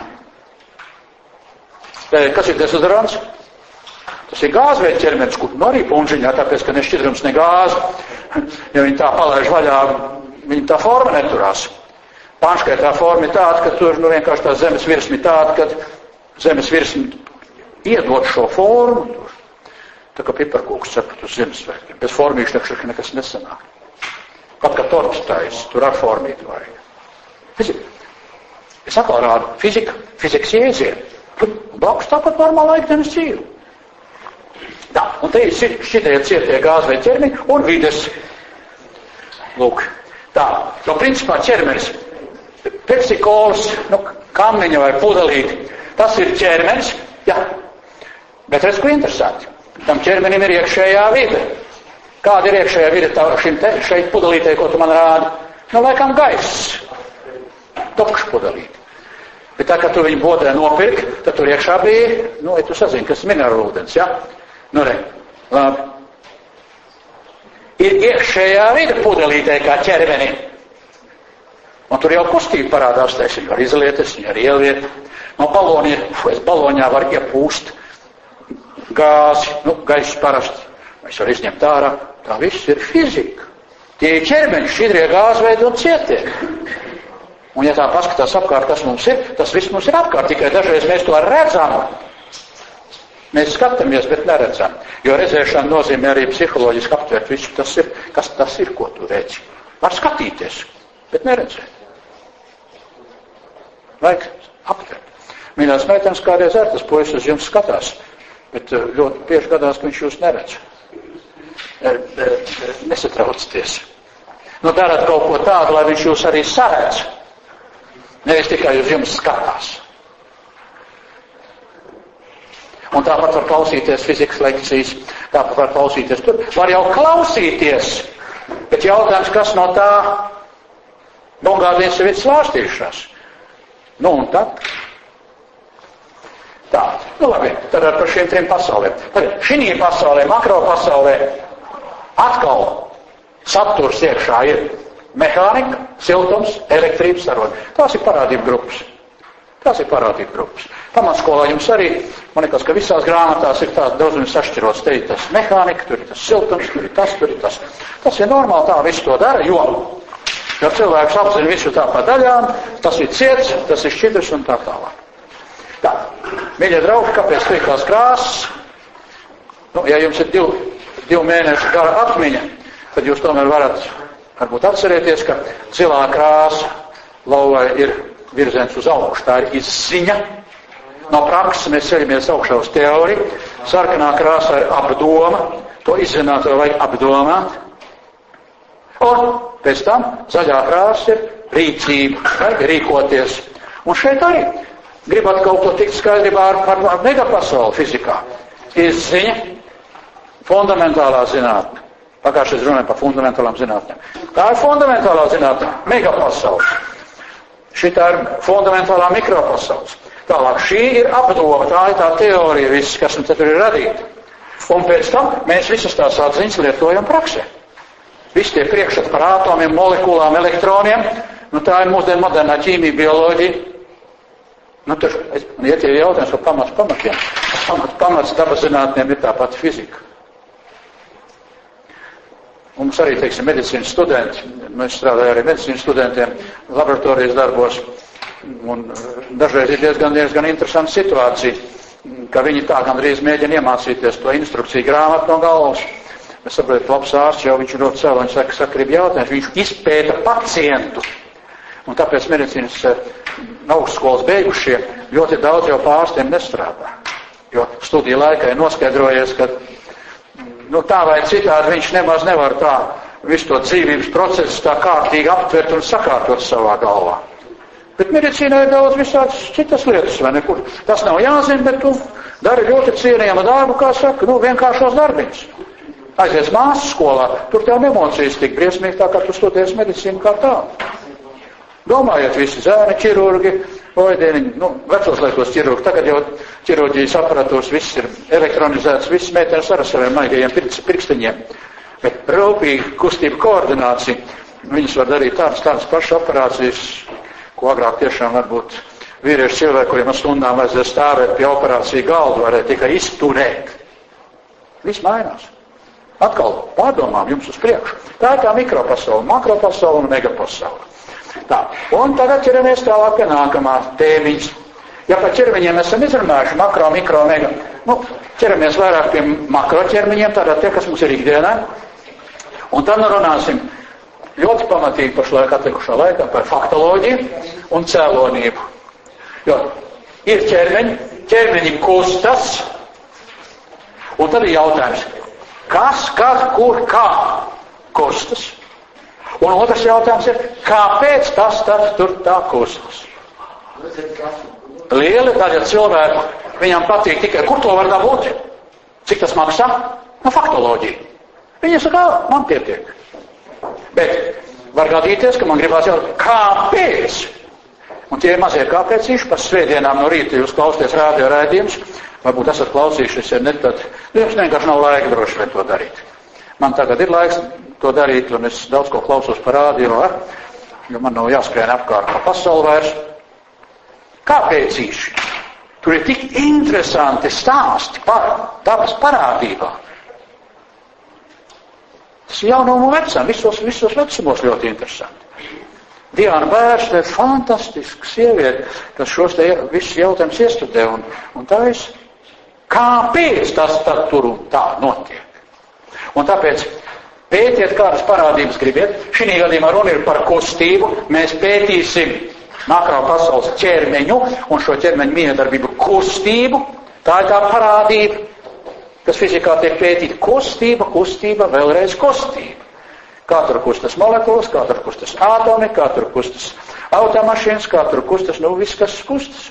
Kas ir dezodorants? Tas ir gāzveida ķermenis, kur nu arī bonžiņā, tāpēc, ka ne šķidrums, ne gāzi. Ja viņi tā palaiž vaļā, viņi tā forma neturās. Panškai tā forma ir tāda, ka tur nu, vienkārši tā zemes virsma ir tāda, ka zemes virsma iedod šo formu. Tur. Tā kā piparkūks cepot uz Ziemassvētkiem. Bez formīšu nekšķi nekas nesanāk. Pat kā torts tais, tur ar formītu vajag. Fizika. Es atkal rādu fizika, fizikas jēdzienu. Tur blakus tāpat normāla ikdienas dzīve. Tā, un te ir šitie cietie gāzveidi ķermeņi un vides. Lūk, tā. No principā ķermenis. Pepsikolas, nu, kamiņa vai pudelīti, tas ir ķermenis, jā, bet redz, ko interesanti, tam ķermenim ir iekšējā vide. Kāda ir iekšējā vide tā, šim te, šeit pudelītē, ko tu man rādi? Nu, laikam gaiss, tukšs pudelīti. Bet tā, kad tu viņu bodē nopirki, tad tur iekšā bija, nu, ja tu sazini, kas minerālu ūdens, jā? Nu, re, labi. Ir iekšējā vide pudelītē kā ķermeni. Un tur jau kustība parādās, teiksim, var izlietas, viņa var ieliet. No baloni, es baloņā var iepūst gāzi, nu, gaiss parasti. Es varu izņemt ārā. Tā viss ir fizika. Tie ir ķermeņi, šķidrie gāzveidi un cietie. Un ja tā paskatās apkārt, kas mums ir, tas viss mums ir apkārt. Tikai dažreiz mēs to redzam. Mēs skatāmies, bet neredzam. Jo redzēšana nozīmē arī psiholoģiski aptvert visu. Tas ir, kas tas ir, ko tu redzi. Var skatīties, bet neredzēt. Vajag aptvert. Mīļās meitenes, kādreiz ar tas puisis uz jums skatās, bet ļoti bieži gadās, ka viņš jūs neredz. Nesatraucieties. Nu, darat kaut ko tādu, lai viņš jūs arī saredz. Nevis tikai uz jums skatās. Un tāpat var klausīties fizikas lekcijas, tāpat var klausīties tur. Var jau klausīties, bet jautājums, kas no tā Šungādienas ir slāstījušās. Nu un tad? Tā, nu labi, tad par šiem trim pasaulēm. Tagad šī pasaulē, makro pasaulē, atkal saturs iekšā ir mehānika, siltums, elektrības sarodi. Tās ir parādību grupas. Tās ir parādību grupas. Pamatskolā jums arī, man liekas, ka visās grāmatās ir tāds daudzumi sašķirots. Te ir tas mehānika, tur ir tas siltums, tur ir tas, tur ir tas. Tas ir normāli, tā visu to dara, jo, jo cilvēks apzina visu tā pa daļām, tas ir ciets, tas ir šķidrs un tā tālāk. Tā, mīļie draugi, kāpēc liekās krāsas? Nu, ja jums ir divu, divu mēnešu gara atmiņa, tad jūs tomēr varat varbūt atcerēties, ka zilā krāsa lauvai ir virziens uz augšu, tā ir izziņa. No prakses mēs ceļamies augšā uz teoriju. Sarkanā krāsā ir apdoma, to izzināt vēl vajag apdomāt. Un pēc tam zaļā krāsa ir rīcība, vajag rīkoties. Un šeit arī gribat kaut ko tikt skaidrībā ar, ar, ar megapasauli fizikā. Izziņa, fundamentālā zinātne. Pagājušais runājam par fundamentālām zinātnēm. Tā ir fundamentālā zinātne, megapasauli. Šitā ir fundamentālā mikropasaules. Tālāk šī ir apdoma, tā ir tā teorija viss, kas mums tur ir radīta. Un pēc tam mēs visas tās atziņas lietojam praksē. Visi tie priekšstats par ātomiem, molekulām, elektroniem, nu tā ir mūsdienu modernā ķīmija, bioloģija. Nu tur, ja tie jautājums par pamats pamatiem, pamats, pamats dabas zinātnēm ir tā pati fizika. Un mums arī, teiksim, medicīnas studenti, mēs strādājam arī medicīnas studentiem laboratorijas darbos, un dažreiz ir diezgan, diezgan interesanta situācija, ka viņi tā gandrīz mēģina iemācīties to instrukciju grāmatu no galvas. Mēs saprotam, labs ārsts jau viņš ļoti cēl, viņš saka, saka, grib jautājums, viņš izpēta pacientu. Un tāpēc medicīnas augstskolas beigušie ļoti daudz jau pārstiem nestrādā. Jo studiju laikā ir noskaidrojies, ka nu, tā vai citādi viņš nemaz nevar tā visu to dzīvības procesu tā kārtīgi aptvert un sakārtot savā galvā. Bet medicīnā ir daudz visādas citas lietas, vai nekur. Tas nav jāzina, bet tu dari ļoti cienījama darbu, kā saka, nu, vienkāršos darbiņus. Aizies māsas skolā, tur tev emocijas tik briesmīgi tā, kā tu studēsi medicīnu kā tādu. Domājiet visi zēni, ķirurgi, oidieniņi, nu, vecos laikos ķirurgi, tagad jau ķirurģijas aparatūras, viss ir elektronizēts, viss meitenes ar saviem maigajiem pirkstiņiem. Bet rūpīgi kustību koordinācija, viņas var darīt tādas, tādas pašas operācijas, ko agrāk tiešām varbūt vīrieši cilvēki, kuriem ar stundām vajadzēja stāvēt pie operāciju galdu, varēja tikai izturēt. Viss mainās. Atkal pārdomām jums uz priekšu. Tā ir tā mikropasaule, makropasaule un megapasaule. Tā, un tagad ķeramies tālāk pie nākamā tēmiņas. Ja par ķermeņiem esam izrunājuši makro, mikro, mega, nu, ķeramies vairāk pie makro ķermeņiem, tātad tie, kas mums ir ikdienā. Un tad runāsim ļoti pamatīgi pašlaik atlikušā laikā par faktoloģiju un cēlonību. Jo ir ķermeņi, ķermeņi kustas, un tad ir jautājums, kas, kas, kur, kā kustas. Un otrs jautājums ir, kāpēc tas tad tur tā kustas? Lieli daļa cilvēku, viņam patīk tikai, kur to var dabūt? Cik tas maksā? No faktoloģija. Viņi saka, man pietiek. Bet var gadīties, ka man gribās jautāt, kāpēc? Un tie ir mazie kāpēcīši, par svētdienām no rīta jūs klausties rādio raidījumus, varbūt esat klausījušies, ja ne, tad jums vienkārši nav laika droši vien to darīt. Man tagad ir laiks to darīt, un es daudz ko klausos par rādio, jo man nav jāskrien apkārt pa pasauli vairs. Kāpēcīši? Tur ir tik interesanti stāsti par dabas parādībām. Tas jau no vecām, visos, visos vecumos ļoti interesanti. Diana Bērs ir fantastiska sieviete, kas šos te visus jautājumus iestudē, un, un tā es, kāpēc tas tad tur un tā notiek? Un tāpēc pētiet, kādas parādības gribiet. Šī gadījumā runa ir par kustību. Mēs pētīsim makro pasaules ķermeņu un šo ķermeņu miedarbību kustību. Tā ir tā parādība, kas fizikā tiek pētīta. Kustība, kustība, vēlreiz kustība. Kā tur kustas molekulas, kā tur kustas ātomi, kā tur kustas automašīnas, kā tur kustas, nu viss, kas kustas.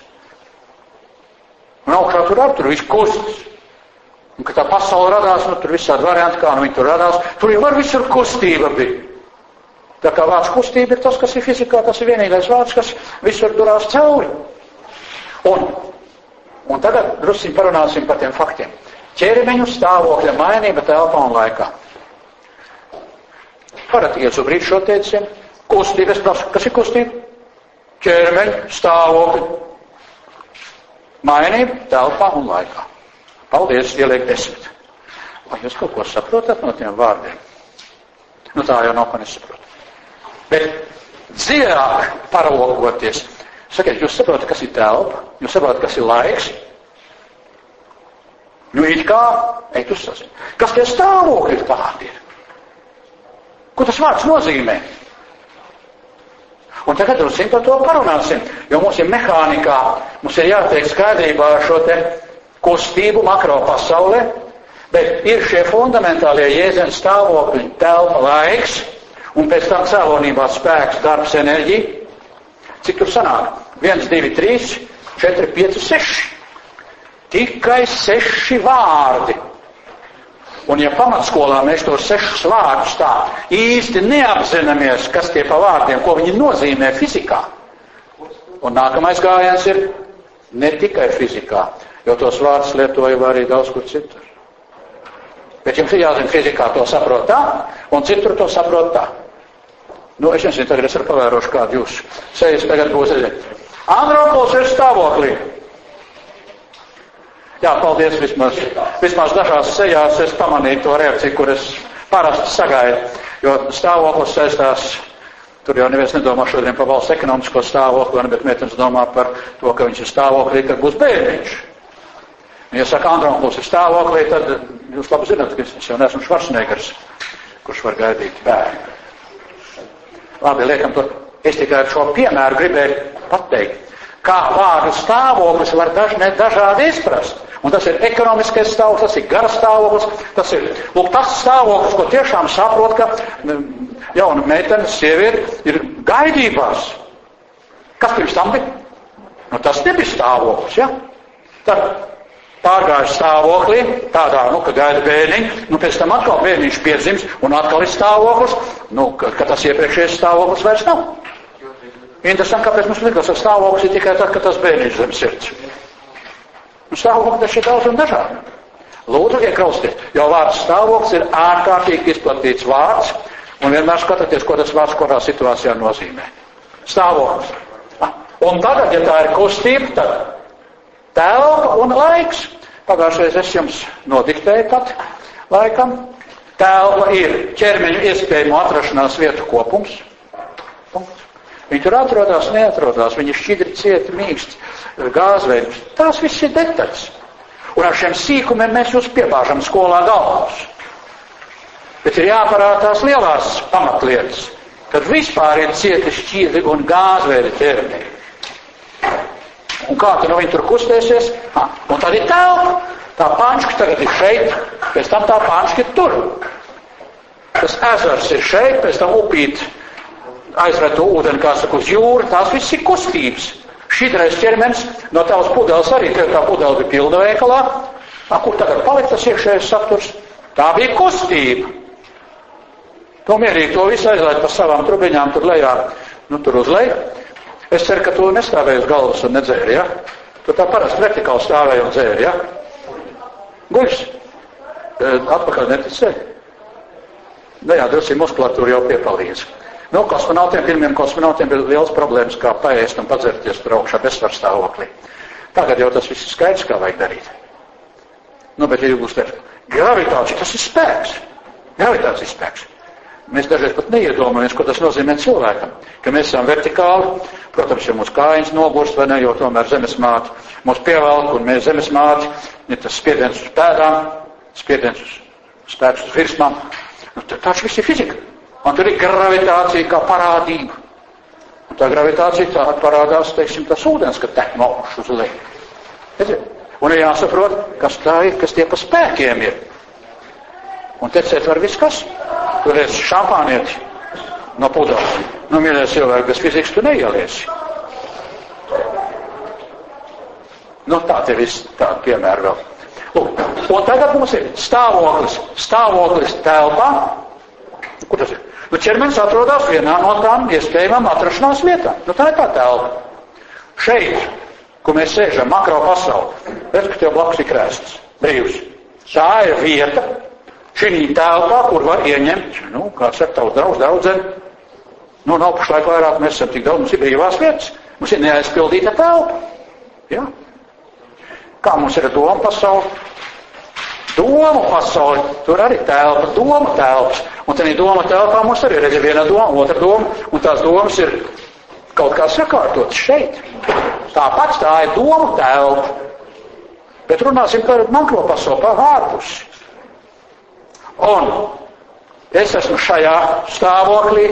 Un augšā tur ap, tur viss kustas. Un, kad tā pasaule radās, nu, tur visādi varianti, kā nu viņi tur radās, tur jau var visur kustība bija. Tā kā vārds kustība ir tas, kas ir fizikā, tas ir vienīgais vārds, kas visur durās cauri. Un, un tagad drusciņ parunāsim par tiem faktiem. Ķermeņu stāvokļa mainība telpā un laikā. Varat iezubrīt šo teicienu. Kustība, es prasu, kas ir kustība? Ķermeņu stāvokļa mainība telpā un laikā. Paldies, ieliek desmit. Vai jūs kaut ko saprotat no tiem vārdiem? Nu tā jau nav, ko nesaprotu. Bet dziļāk paraugoties, sakiet, jūs saprotat, kas ir telpa? Jūs saprotat, kas ir laiks? Nu, it kā, eit uzsasīt. Kas tie stāvokļi tādi ir? Ko tas vārds nozīmē? Un tagad drusciņ par to parunāsim, jo mums ir mehānikā, mums ir jātiek skaidrībā ar šo te kustību makro pasaulē, bet ir šie fundamentālie jēdzieni stāvokļi, telpa, laiks, un pēc tam cēlonībā spēks, darbs, enerģija. Cik tur sanāk? viens, divi, trīs, četri, pieci, seši. Tikai seši vārdi. Un ja pamatskolā mēs tos sešus vārdus tā īsti neapzināmies, kas tie pa vārdiem, ko viņi nozīmē fizikā. Un nākamais gājiens ir ne tikai fizikā, jo tos vārdus lietoja arī daudz kur citur. Bet jums ir jāzina, fizikā to saprot tā, un citur to saprot tā. Nu, es nezinu, tagad es ar pavērošu kādu jūs sejas tagad būs. Andropols ir stāvoklī. Jā, paldies vismaz. Vismaz dažās sejās es pamanīju to reakciju, kur es parasti sagaidu, jo stāvoklis saistās, tur jau neviens nedomā šodien par valsts ekonomisko stāvokli, bet meitenes domā par to, ka viņš ir stāvoklī, kad būs bērniņš. Ja saka, Andropols ir stāvoklī, tad jūs labi zināt, ka es jau neesmu Švarcnegers, kurš var gaidīt bērnu. Labi, liekam to. Es tikai ar šo piemēru gribēju pateikt, kā vārdu stāvoklis var daž, ne dažādi izprast. Un tas ir ekonomiskais stāvoklis, tas ir gara stāvoklis, tas ir, lūk, tas stāvoklis, ko tiešām saprot, ka jauna meitene, sieviete ir gaidībās. Kas pirms tam bija? Nu, tas nebija stāvoklis, ja? Tad pārgājuši stāvoklī, tādā, nu, ka gaida bērniņu, nu, pēc tam atkal bērniņš piedzims, un atkal ir stāvoklis, nu, ka, ka tas iepriekšējais stāvoklis vairs nav. Interesanti, kāpēc mums likās, ka stāvoklis ir tikai tad, kad tas bērniņš zem sirds. Un stāvoklis taču ir daudz un dažādi. Lūdzu, iekrausties, jo vārds stāvoklis ir ārkārtīgi izplatīts vārds, un vienmēr skatieties, ko tas vārds kurā situācijā nozīmē. Stāvoklis. Un tagad, ja tā ir kustība, tad telpa un laiks. Pagājušais es jums nodiktēju pat laikam. Telpa ir ķermeņu iespējamo atrašanās vietu kopums. Punkts. Viņi tur atrodas, neatrodas, viņi šķidri cieti, mīksti, gāzveidus. Tās viss ir detaļas. Un ar šiem sīkumiem mēs jūs piebāžam skolā galvas. Bet ir jāparādās lielās pamatlietas, kad vispār ir cieti šķidri un gāzveidi ķermeņi. Un kā tad nu viņi tur kustēsies? Ha, un tad ir telpa. Tā pančka tagad ir šeit, pēc tam tā pančka ir tur. Tas ezers ir šeit, pēc tam upīt aizveto ūdeni, kā saka, uz jūru. Tās viss ir kustības. Šķidrais ķermenis no tavas pudeles arī, tev tā pudele bija pilna veikalā. A, kur tagad palika tas iekšējais saturs? Tā bija kustība. To mierīgi to visu aizlaid pa savām trubiņām tur lejā, nu tur uz leju. Es ceru, ka tu nestāvēji uz galvas un nedzēri, ja? Tu tā parasti vertikāli stāvēji un dzēri, ja? Guļs. Atpakaļ neticēji. Nu jā, drusī muskulatūra jau piepalīdz. Nu, kosmonautiem, pirmiem kosmonautiem bija liels problēmas, kā paēst un padzerties tur augšā bezsvaru stāvoklī. Tagad jau tas viss ir skaidrs, kā vajag darīt. Nu, bet ja jūs teikt, gravitācija, tas ir spēks. Gravitācijas spēks. Mēs dažreiz pat neiedomājamies, ko tas nozīmē cilvēkam. Ka mēs esam vertikāli, protams, ja mūsu kājiņas nogurst, vai ne, jo tomēr zemesmāte mūs pievelk, un mēs zemesmāte, ja tas spiediens uz pēdām, spiediens uz spēks uz virsmām. Nu, tāds viss ir fizika. Un tur ir gravitācija kā parādība. Un tā gravitācija tā parādās, teiksim, tas ūdens, kad tek no augšas uz leju. Un ir jāsaprot, kas tā ir, kas tie pa spēkiem ir. Un tecēt var viss kas. Tur ir šampānieti no pudeles. Nu, mīļie cilvēki, bez fizikas tu neieliesi. Nu, tā te viss tāda piemēra vēl. Lūk, un tagad mums ir stāvoklis. Stāvoklis telpā. Kur tas ir? Nu, ķermenis atrodas vienā no tām iespējamām atrašanās vietām. Nu, tā ir tā telpa. Šeit, kur mēs sēžam, makro pasauli, redz, ka tev blakus ir krēsls, brīvs. Tā ir vieta, šī telpā, kur var ieņemt, nu, kā saka, tavs draugs, draudzeni. Nu, nav pašlaik vairāk, mēs esam tik daudz, mums ir brīvās vietas, mums ir neaizpildīta telpa. Jā. Kā mums ir doma pasauli? Domu pasauli, tur arī telpa, doma telpas. Un tad doma telpā mums arī ir viena doma, otra doma, un tās domas ir kaut kā sakārtotas šeit. Tāpat tā ir doma telpa. Bet runāsim par makro pasauli, par ārpusi. Un es esmu šajā stāvoklī,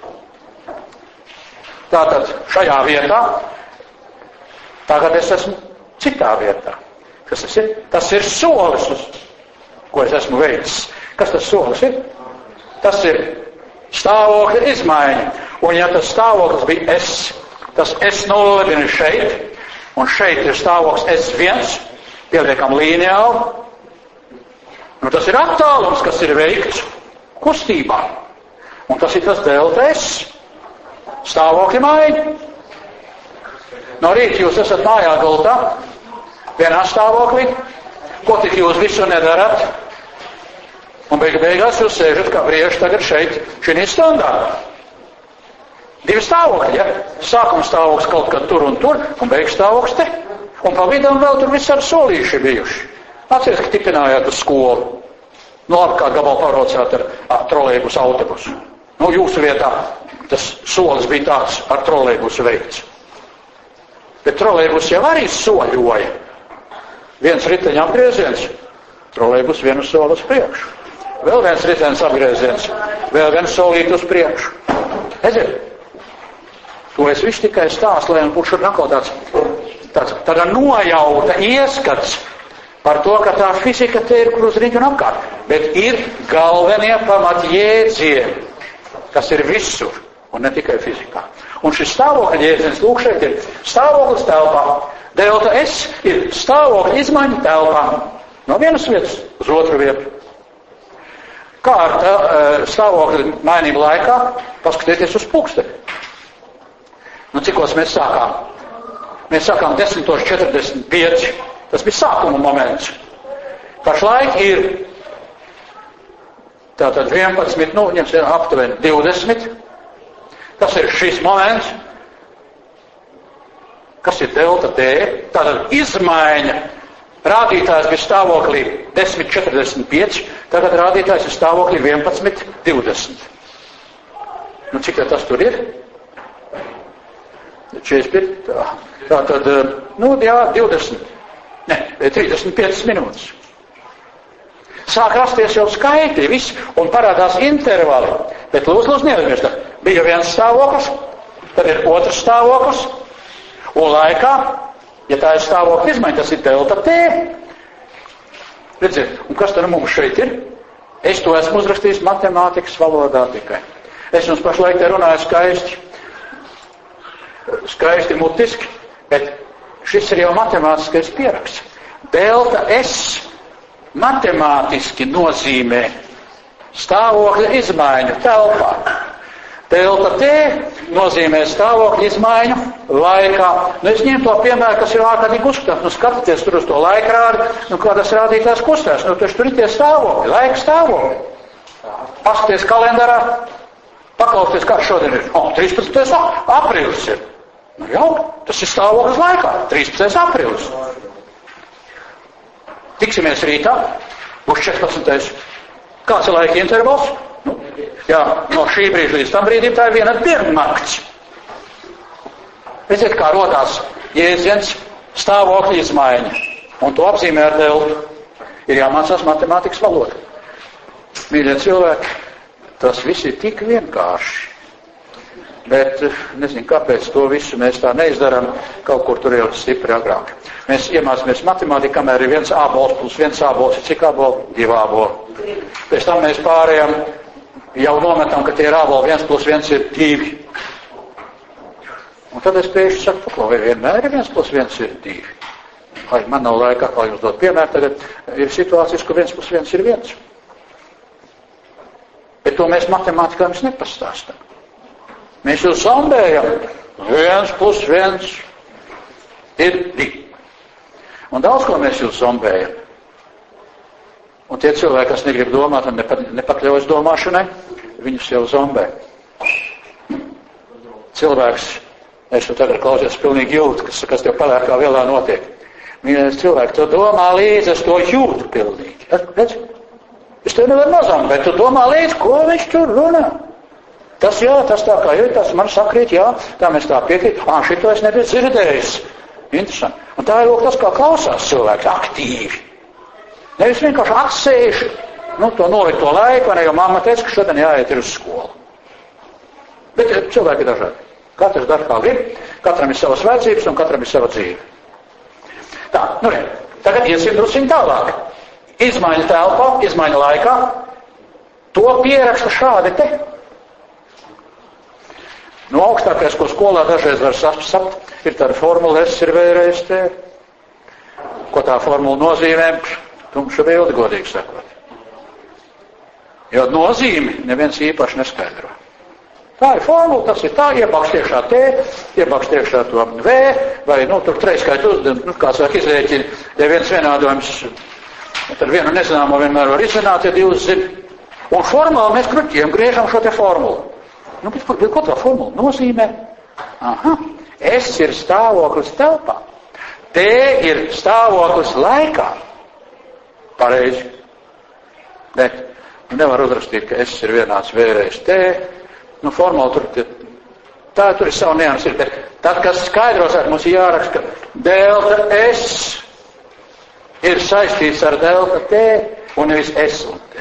tātad šajā vietā, tagad es esmu citā vietā. Kas tas ir? Tas ir solis, uz ko es esmu veicis. Kas tas solis ir? Tas ir stāvokļa izmaiņa. Un ja tas stāvoklis bija es, tas es nolidina šeit, un šeit ir stāvoklis es viens, pieliekam līniāli, nu tas ir attālums, kas ir veikts kustībā. Un tas ir tas delta es, stāvokļa maiņa. No rīta jūs esat mājā gultā, vienā stāvoklī, ko tik jūs visu nedarat, un beig beigās jūs sēžat kā brieži tagad šeit, šī stundā. Divi stāvokļi, ja? Sākuma stāvoklis kaut kad tur un tur, un beigas stāvoklis te. Un pa vidam vēl tur visādi solīši bijuši. Atceries, ka tipinājāt uz skolu. Nu, labi, kā gabalu pavraucāt ar, ar trolejbusu autobusu. Nu, jūsu vietā tas solis bija tāds ar trolejbusu veikts. Bet trolejbus jau arī soļoja. Viens riteņa apgrieziens, trolejbus vienu soli uz priekšu. Vēl viens riteņas apgrieziens, vēl viens solīt uz priekšu. Edziet, to es visu tikai stāstu, lai būtu šur nakal tāds, tāds, tāda nojauta ieskats par to, ka tā fizika te ir, kur uz riņu un apkārt. Bet ir galvenie pamatjēdzieni, kas ir visur, un ne tikai fizikā. Un šis stāvokļa jēdziens, lūk, šeit ir stāvoklis telpā. Delta S ir stāvokļa izmaiņa telpā. No vienas vietas uz otru vietu. Kā ar tā, stāvokļa mainību laikā? Paskatieties uz pulksteni. Nu, cikos mēs sākām? Mēs sākām desmit četrdesmit pieci. Tas bija sākuma moments. Pašlaik ir tātad vienpadsmit, nu, ņemsim aptuveni divdesmit. Tas ir šis moments, kas ir delta T, tātad izmaiņa. Rādītājs bija stāvoklī desmit četrdesmit pieci, tagad rādītājs ir stāvoklī vienpadsmit divdesmit. Nu, cik tas tur ir? četrdesmit pieci, tā, tātad, nu, jā, divdesmit, ne, trīsdesmit piecas minūtes. Sāk rasties jau skaitļi, viss, un parādās intervali. Bet lūdzu, lūdzu, neaizmirstat. Bija viens stāvoklis, tad ir otrs stāvoklis, un laikā, ja tā ir stāvokļa izmaiņa, tas ir delta T. Redziet, un kas tad mums šeit ir? Es to esmu uzrakstījis matemātikas valodā tikai. Es jums pašlaik te runāju skaisti, skaisti mutiski, bet šis ir jau matemātiskais pieraksts. Delta S matemātiski nozīmē stāvokļa izmaiņu telpā. Delta T nozīmē stāvokļa izmaiņu laikā. Nu, es ņemu to piemēru, kas ir ārkārtīgi uzskatām. Nu, skatieties tur uz to laikrādi, nu, kā tas rādītājs kustās. Nu, taču tur ir tie stāvokļi, laika stāvokļi. Paskaties kalendārā, paklausieties, kā šodien ir. O, trīspadsmitais aprīlis ir. Nu, jau, tas ir stāvoklis laikā, trīspadsmitais aprīlis. Tiksimies rītā, būs četrpadsmitais Kāds ir laika intervals? Nu, jā, no šī brīža līdz tam brīdim tā ir viena diennakts. Redziet, kā rodās jēdziens stāvokļa izmaiņa. Un to apzīmē ar deltu. Ir jāmācās matemātikas valoda. Mīļie cilvēki, tas viss ir tik vienkārši. Bet nezinu, kāpēc to visu mēs tā neizdarām, kaut kur tur jau stipri agrāk. Mēs iemācāmies matemātiku, kamēr ir viens ābols plus viens ābols, ir cik āboli? Divi āboli. Pēc tam mēs pārējām, jau nometam, ka tie ir āboli, viens plus viens ir divi. Un tad es pēkšņi saku, ko vai vienmēr ir viens plus viens ir divi. Ai, man nav laika, kā jums dot piemēru, tagad ir situācijas, ka viens plus viens ir viens. Bet Bet to mēs matemātikā jums nepastāstam. Mēs jūs zombējam. Viens plus viens ir divi. Un daudz ko mēs jūs zombējam. Un tie cilvēki, kas negrib domāt un nepa, nepakļaujas domāšanai, viņus jau zombē. Cilvēks, es to tagad klausies, pilnīgi jūtu, kas, kas tev palēkā vielā notiek. Mīļais cilvēks, tu domā līdzi, es to jūtu pilnīgi. Redz? Es tev nevaru nozombēt, tu domā līdzi, ko viņš tur runā. Tas jā, tas tā kā ir, tas man sakrīt, jā, tā mēs tā piekrīt. Ā, šito es nebiju dzirdējis. Interesanti. Un tā ir lūk tas, kā klausās cilvēks aktīvi. Nevis vienkārši atsēž, nu, to nolikt to laiku, ne, jo mamma teica, ka šodien jāiet ir uz skolu. Bet cilvēki ir dažādi. Katrs dar kā grib, katram ir savas vajadzības un katram ir sava dzīve. Tā, nu, re, tagad iesim drusciņ tālāk. Izmaiņa telpā, izmaiņa laikā, to pieraksta šādi te. Nu, augstākais, ko skolā dažreiz var sapt, ir tāda formula, es ir vēlreiz te. Ko tā formula nozīmē? Tumša bildi, godīgi sakot. Jo nozīmi neviens īpaši neskaidro. Tā ir formula, tas ir tā, iebakst iekšā T, iebakst iekšā to V, vai, nu, tur treizskaitu uzdevums, nu, kāds vajag izrēķini, ja viens vienādojums, tad vienu nezināmo vienmēr var izzināt, ja divas zin. Un formulā mēs kruķiem griežam šo te formulu. Nu, bet, bet ko tā formula nozīmē? Aha, S ir stāvoklis telpā. T ir stāvoklis laikā. Pareizi. Bet nu, nevar uzrakstīt, ka S ir vienāds vēlreiz T. Nu, formāli tur, tā tur ir savu niansi, bet tad, kas skaidros, mums ir jāraksta, ka delta S ir saistīts ar delta T un nevis S un T.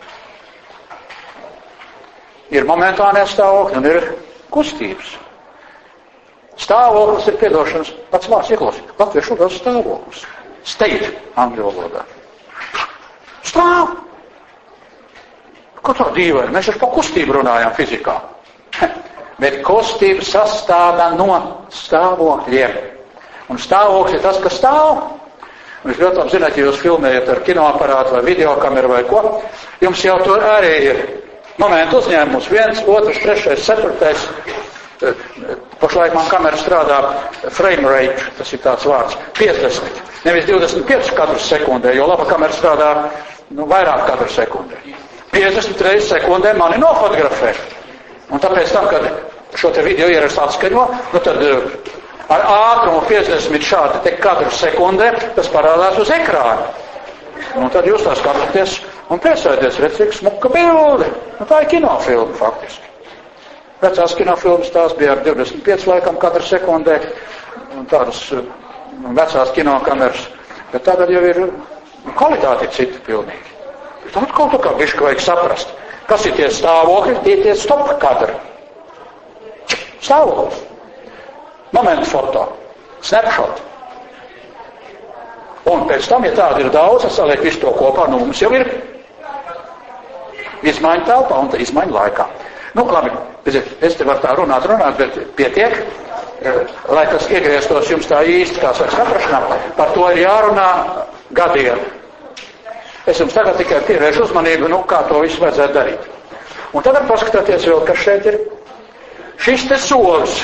Ir momentānie stāvokļi un ir kustības. Stāvoklis ir piedošanas pats vārds ieklausīt. Latviešu valodā stāvoklis. State, angļu valodā. Stāv. Ko tā dīvaini? Mēs ar pa kustību runājam fizikā. Bet kustība sastāda no stāvokļiem. Un stāvoklis ir tas, kas stāv. Un jūs ļoti labi zināt, ja jūs filmējat ar kinoaparātu vai videokameru vai ko, jums jau tur arī ir momentu uzņēmums. Viens, otrs, trešais, ceturtais. Pašlaik man kamera strādā frame rate, tas ir tāds vārds, piecdesmit. Nevis divdesmit pieci katru sekundē, jo laba kamera strādā nu, vairāk katru sekundē. piecdesmit reizes sekundē mani nofotografē. Un tāpēc tam, kad šo te video ierakstu atskaņo, nu tad ar ātrumu piecdesmit šādi te katru sekundē, tas parādās uz ekrāna. Un tad jūs tā skatāties un priecājaties, redz, cik smuka bildi. Nu tā ir kinofilma faktiski. Vecās kinofilmas tās bija ar divdesmit pieci laikam katru sekundē, un tādas vecās kinokameras. Bet tagad jau ir kvalitāte cita pilnīgi. Tad kaut kā bišķi vajag saprast, kas ir tie stāvokļi, tie tie stop kadri. Stāvoklis. Momentu foto. Snapshot. Un pēc tam, ja tādi ir daudz, es saliek visu to kopā, nu mums jau ir izmaiņa telpā un izmaiņa laikā. Nu, labi, es te varu tā runāt, runāt, bet pietiek, lai tas iegrieztos jums tā īsti, kā saka saprašanā, par to ir jārunā gadiem. Es jums tagad tikai pievēršu uzmanību, nu, kā to visu vajadzētu darīt. Un tagad paskatāties vēl, kas šeit ir. Šis te solis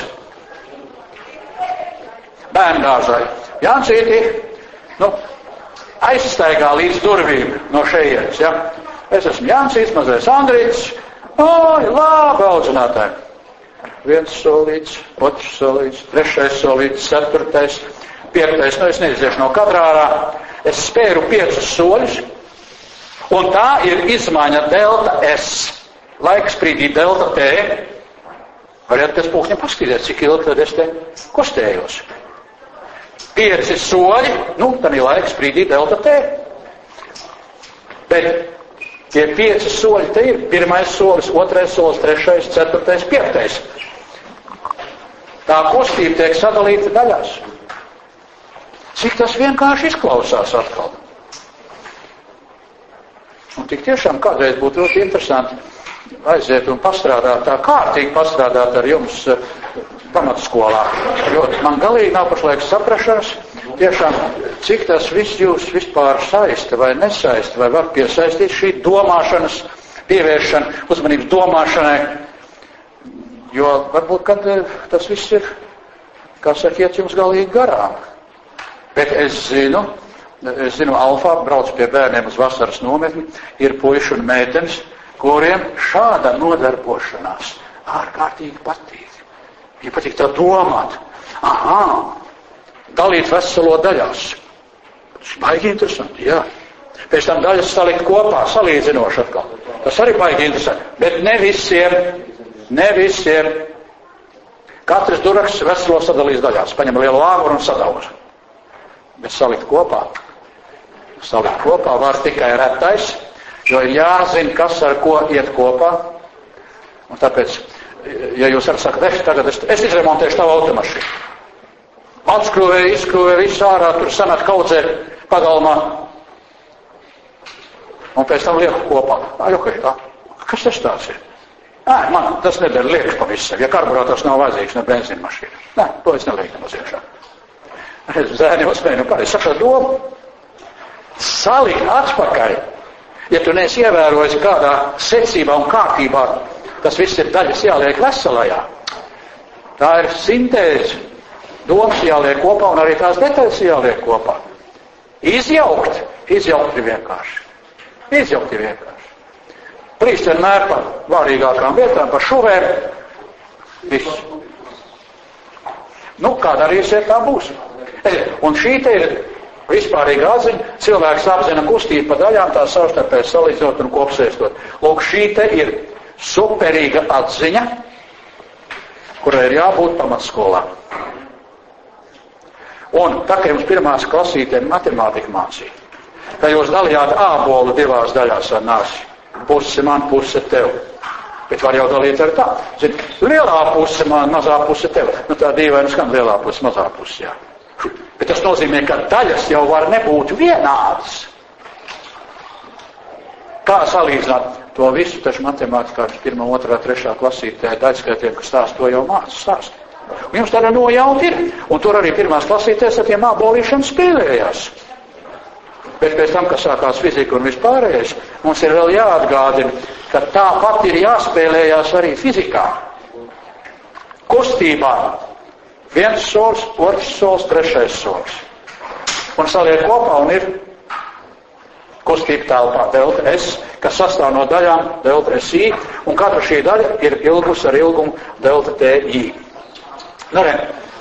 bērngāzai. Jāncīti, nu, aizstaigā līdz durvīm no šejienes, ja? Es esmu Jāncīts, mazais Andrīts. Oi, labi, audzinātāji. Viens solīts, otrs solīts, trešais solīts, ceturtais, piektais, nu es neiziešu no katrā ārā. Es spēru piecus soļus, un tā ir izmaiņa delta S. Laiks brīdī delta T. Variet pēc pūkņa paskatīties, cik ilgi tad es te kustējos. Pieci soļi, nu, tad ir laiks brīdī delta T. Bet tie pieci soļi te ir pirmais solis, otrais solis, trešais, ceturtais, piektais. Tā kustība tiek sadalīta daļās. Cik tas vienkārši izklausās atkal. Un tik tiešām kādreiz būtu ļoti interesanti aiziet un pastrādāt tā kārtīgi pastrādāt ar jums pamatskolā. Jo man galīgi nav pašlaik saprašanas, tiešām, cik tas viss jūs vispār saista vai nesaista, vai var piesaistīt šī domāšanas pievēršana, uzmanības domāšanai, jo varbūt, kad tas viss ir, kā saka, iet jums galīgi garām. Bet es zinu, es zinu, Alfā brauc pie bērniem uz vasaras nometni, ir puiši un meitenes, kuriem šāda nodarbošanās ārkārtīgi patīk. Ja patīk tā domāt, aha, dalīt veselo daļās. Tas baigi interesanti, jā. Pēc tam daļas salikt kopā, salīdzinoši atkal. Tas arī baigi interesanti. Bet ne visiem, ne visiem. Katrs duraks veselo sadalīs daļās. Paņem lielu āmuru un sadauž. Bet salikt kopā. Salikt kopā var tikai retais, jo ir jāzina, kas ar ko iet kopā. Un tāpēc, ja jūs arī sakat, es tagad es, es izremontēšu tavu automašīnu. Atskrūvē, izskrūvē, visu ārā, tur sanāk kaudzē pagalmā. Un pēc tam lieku kopā. Ā, okay, ā, kas tas tāds ir? Ā, man tas nedara liekas pavisam. Ja karburators nav vajadzīgs, ne benzīna mašīna. Nē, to es nelieku nemaz iekšā. Es zēni uzmēju, nu kā, es saku domu. Salikt atpakaļ. Ja tu neesi ievērojis kādā secībā un kārtībā, tas viss ir daļas jāliek veselajā. Tā ir sintēze. Domas jāliek kopā un arī tās detaļas jāliek kopā. Izjaukt, izjaukt ir vienkārši. Izjaukt ir vienkārši. Plīst vienmēr par vārīgākām vietām, par šuvēm. Viss. Nu, kāda arī ir, tā būs. Un šī te ir vispārīga atziņa. Cilvēks apzina kustību pa daļām, tā savstarpēji salīdzinot un kopsēstot. Lūk, šī te ir superīga atziņa, kurai ir jābūt pamatskolā. Un tā, ka jums pirmās klasītēm matemātika mācīja, ka jūs dalījāt ābolu divās daļās ar nāsi. Puse man, puse tev. Bet var jau dalīt ar tā. Zin, lielā puse man, mazā puse tev. Nu tā dīvaini skan lielā puse, mazā puse, jā. Bet tas nozīmē, ka daļas jau var nebūt vienādas. Kā salīdzināt to visu, taču matemātikā pirmā, otrā, trešā klasītē daļskaitiem, kas stāst, to jau māca stāst. Un jums tāda nojauta ir. Un tur arī pirmās klasītēs ar tiem ābolīšiem spēlējās. Bet pēc tam, kas sākās fizika un vispārējais, mums ir vēl jāatgādina, ka tāpat ir jāspēlējās arī fizikā. Kustībā. Viens solis, otrs solis, trešais solis. Un saliek kopā un ir kustība telpā delta S, kas sastāv no daļām delta S I, un katra šī daļa ir ilgus ar ilgumu delta T I. Nu, re,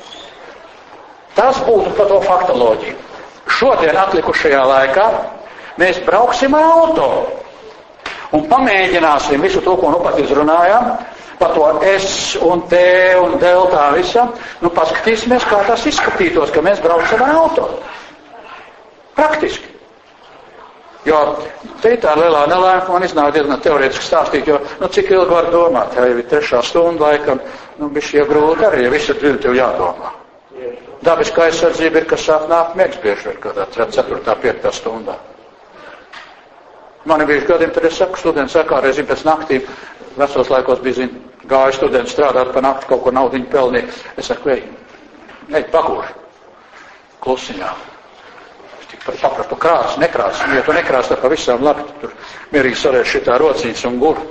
tas būtu par to faktoloģiju. Šodien atlikušajā laikā mēs brauksim ar auto un pamēģināsim visu to, ko nu pat izrunājām, par to S un T un deltā visam, nu paskatīsimies, kā tas izskatītos, ka mēs braucam ar auto. Praktiski. Jo te ir tā lielā nelēma, man iznāk diezgan teorētiski stāstīt, jo, nu, cik ilgi var domāt, ja ir trešā stunda laikam, nu, bišķi jau grūti arī, ja visu dzīvi tev jādomā. Dabiska aizsardzība ir, kas sāk nākt miegs bieži vien kādā ceturtā, piektā stundā. Man ir bijuši gadiem, tad es saku, studenti saka, reizim pēc naktīm, vecos laikos bija, zin, gāja studenti strādāt pa nakti, kaut ko naudiņu pelnīt. Es saku, ej, ej, pagūši, klusiņā. Paprastu krāts, nekrāts, ja tu nekrāts, tad pavisam labi, tur mierīgi sarēs šitā rocīts un gur.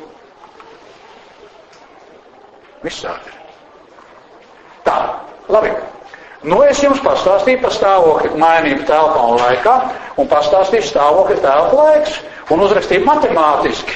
Visādi. Tā, labi. Nu, es jums pastāstīju par stāvokļu mainību telpā un laikā, un pastāstīju stāvokļu telpu laiks, un uzrakstīju matemātiski.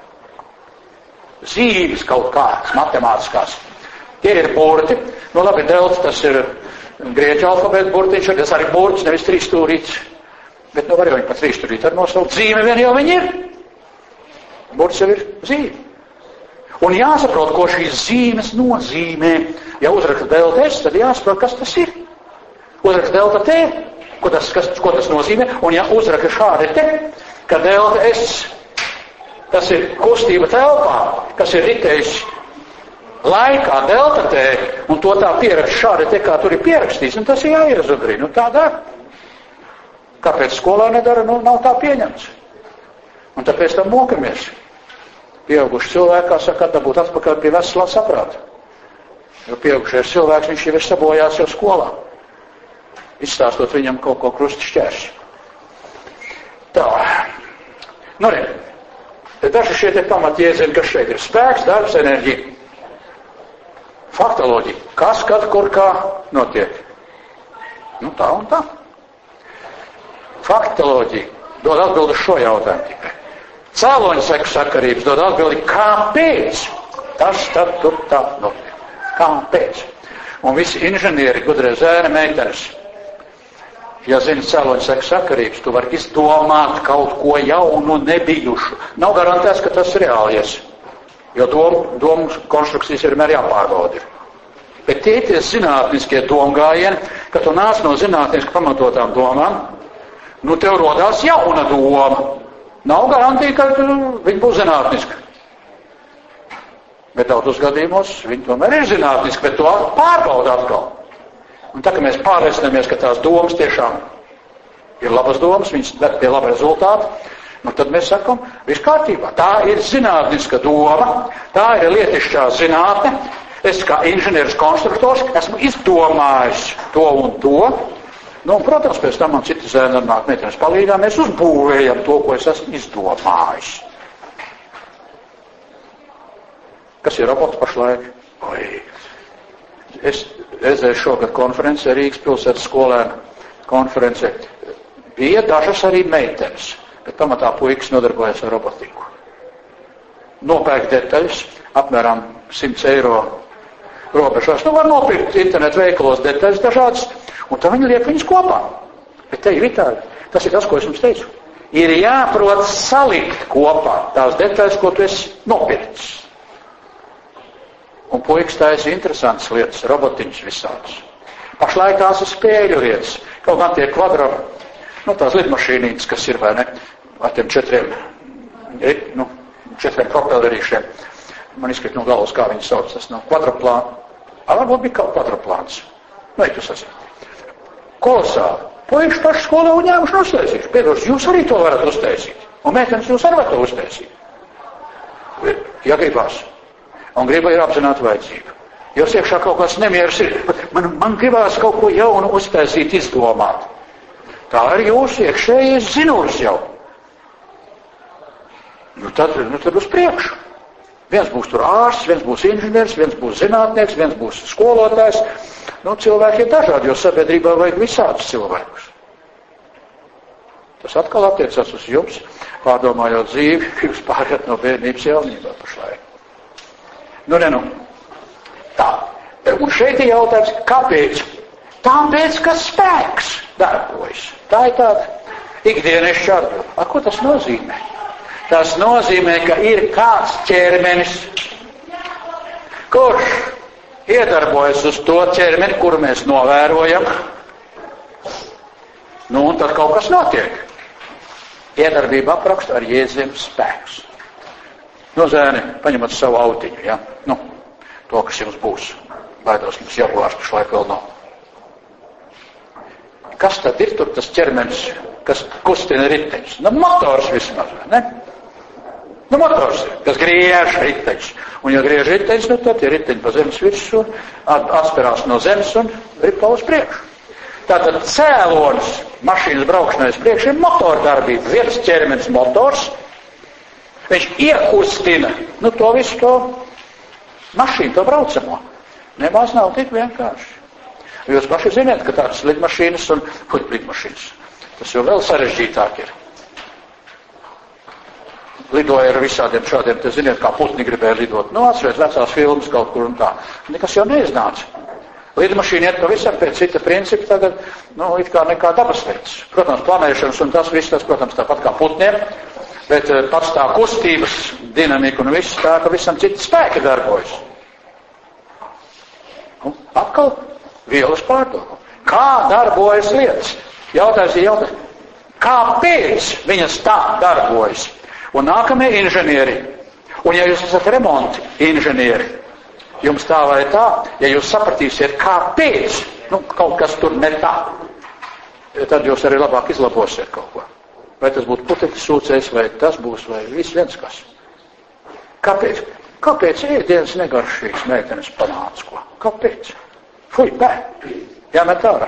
Zīmes kaut kādas, matemātiskās. Tie ir burti, nu labi, delta, tas ir grieķu alfabēta burtiņš, tas arī burts, nevis trīs stūrīts. Bet nu var jau viņi pat trīs stūrīt ar nosaukt. Zīme vien jau viņi ir. Burts jau ir zīme. Un jāsaprot, ko šīs zīmes nozīmē. Ja uzraksta delta S, tad jāsaprot, kas tas ir. Uzraksta delta T, ko tas, kas, ko tas nozīmē. Un ja uzraksta šādi te, ka delta S, tas ir kustība telpā, kas ir ritējis laikā delta T, un to tā pierakst šādi te, kā tur ir pierakstīts, un tas ir jāiezudrī. Nu tā dara. Kāpēc skolā nedara? Nu, nav tā pieņemts. Un tāpēc tam mokamies. Pieauguši cilvēki, kā saka, dabūt atpakaļ pie veselā saprāta. Jo pieaugušais cilvēks, viņš jau ir sabojās jau skolā. Izstāstot viņam kaut ko krusti šķērsi. Tā. Nu, re. daži šie te pamatjēdzieni, kas šeit ir spēks, darbs, enerģija. Faktoloģija. Kas, kad, kur, kā notiek? Nu tā un tā. Faktoloģija dod atbildi šo jautājumu tikai. Cēloņu seku sakarības dod atbildi, kāpēc tas tad tur tā notiek. Kāpēc? Un visi inženieri, gudrie zēni, meitenes, ja zini cēloņu seku sakarības, tu vari izdomāt kaut ko jaunu, nebijušu. Nav garantēts, ka tas reālies, jo domu, domu konstrukcijas ir vienmēr jāpārbauda. Bet tie tie zinātniskie domgājieni, ka tu nāc no zinātniski pamatotām domām, nu tev rodās jauna doma. Nav garantija, ka viņi būs zinātniski. Bet daudzos gadījumos viņi tomēr ir zinātniski, bet to pārbauda atkal. Un tā, ka mēs pārliecinamies, ka tās domas tiešām ir labas domas, viņas ved pie laba rezultāta, nu tad mēs sakam, viss kārtībā. Tā ir zinātniska doma, tā ir lietišķā zinātne. Es kā inženieris konstruktors esmu izdomājis to un to. Nu, un, protams, pēc tam man citi zēni nāk meitenes palīdā, mēs uzbūvējam to, ko es esmu izdomājis. Kas ir robots pašlaik? Oi. Es reizēju šogad konferencē, Rīgas pilsētas skolēnu konferencē. Bija dažas arī meitenes, bet pamatā puikas nodarbojas ar robotiku. Nopērk detaļas, apmēram simts eiro robežās. Nu, var nopirkt internetu veikalos detaļas dažādas, un tad viņi liek viņas kopā. Bet te ir vitāli. Tas ir tas, ko es jums teicu. Ir jāprot salikt kopā tās detaļas, ko tu esi nopircis. Un puikas taisa interesantas lietas, robotiņas visādas. Pašlaik tās ir spēļu lietas. Kaut gan tie kvadro, nu tās lidmašīnītes, kas ir, vai ne, ar tiem četriem, nu, četriem propellerīšiem. Man izkrīt no galvas, kā viņi sauc, tas nav kvadroplāns. A, varbūt bija kaut kvadroplāns. Nu, tu sasīt. Kolosāli. Puiši paši skolā uzņēmuši un uztaisījuši. Piedoši, jūs arī to varat uztaisīt. Un meitenes jūs arī varat to uztaisīt. Ja gribās. Un griba ir apzināta vajadzība. Jūs iekšā kaut kāds nemieris ir. Man, man gribās kaut ko jaunu uztaisīt, izdomāt. Tā ir jūsu iekšējais zinurs jau. Nu tad, nu tad uz priekšu. Viens būs tur ārsts, viens būs inženieris, viens būs zinātnieks, viens būs skolotājs. Nu, cilvēki ir dažādi, jo sabiedrībā vajag visādus cilvēkus. Tas atkal attiecas uz jums, pārdomājot dzīvi, jūs pāriet no bērnības jaunībā pašlaik. Nu, ne, nu. Tā. Un šeit ir jautājums, kāpēc? Tāpēc, ka spēks darbojas. Tā ir tāda ikdienišķa atbilde. A, ko tas nozīmē? Tas nozīmē, ka ir kāds ķermenis, kurš iedarbojas uz to ķermeni, kuru mēs novērojam. Nu, un tad kaut kas notiek. Iedarbība apraksta ar jēdzienu spēks. Nu, zēni, paņemat savu autiņu, ja? Nu, to, kas jums būs. Baidos, mums jāpulārs pašlaik vēl nav. Kas tad ir tur tas ķermenis, kas kustina riteņus? Nu, motors vismaz, ne? Nu, motors ir, kas griež riteņus. Un, ja griež riteņus, nu, tad ir riteņi pa zemes virsmu, atspērās no zemes un ripa uz priekšu. Tātad cēlonis mašīnas braukšanai uz priekšu ir motordarbība. Viens ķermenis motors, viņš iekustina, nu, to visu to mašīnu, to braucamo. Nemaz nav tik vienkārši. Jūs paši zināt, ka tādas lidmašīnas un fuj, lidmašīnas. Tas jau vēl sarežģītāk ir. Lidoja ar visādiem šādiem, te ziniet, kā putni gribēja lidot. Nu, atceries vecās filmas kaut kur un tā. Nekas jau neiznāca. Lidmašīna iet pavisam pēc cita principa tagad, nu, it kā nekā dabas veids. Protams, planēšanas un tas viss, tas, protams, tāpat kā putniem, bet pats tā kustības dinamika un viss tā, ka visam citi spēki darbojas. Nu, atkal vielas pārdomu. Kā darbojas lietas? Jautājums ir jautājums. Kāpēc viņas tā darbojas? Un nākamie inženieri. Un ja jūs esat remonti inženieri, jums tā vai tā, ja jūs sapratīsiet, kāpēc, nu, kaut kas tur ne tā, tad jūs arī labāk izlabosiet kaut ko. Vai tas būtu putekļu sūcējs, vai tas būs, vai viss viens kas. Kāpēc? Kāpēc ēdienas negaršīgs meitenes panāca ko? Kāpēc? Fuj, bē, jāmet ārā.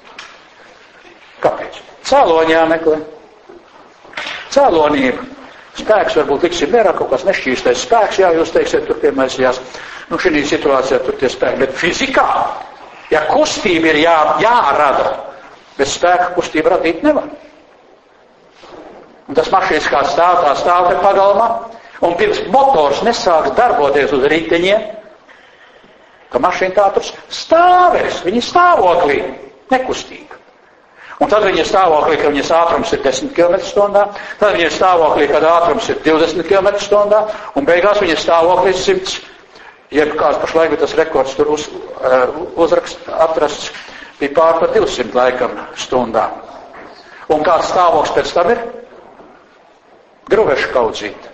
Kāpēc? Cēloņi jāmeklē. Cēlonība. Spēks varbūt liksim mierā, kaut kas nešķīstais spēks, jā, jūs teiksiet, tur piemaisījās, nu šī situācijā tur tie spēki, bet fizikā, ja kustība ir jā, jārada, bet spēka kustība radīt nevar. Un tas mašīnas kā stāv, tā stāv te pagalmā, un pirms motors nesāks darboties uz riteņiem, ka mašīna tā tur stāvēs, viņa stāvoklī, nekustīga. Un tad viņa stāvoklī, ka viņas ātrums ir desmit kilometru stundā, tad viņa stāvoklī, kad ātrums ir divdesmit kilometru stundā, un beigās viņa stāvoklī simts, jeb kāds pašlaik tas rekords tur uz, uzrakst, atrasts, bija pār par divsimt laikam stundā. Un kāds stāvoklis pēc tam ir? Gruvešu kaudzīt.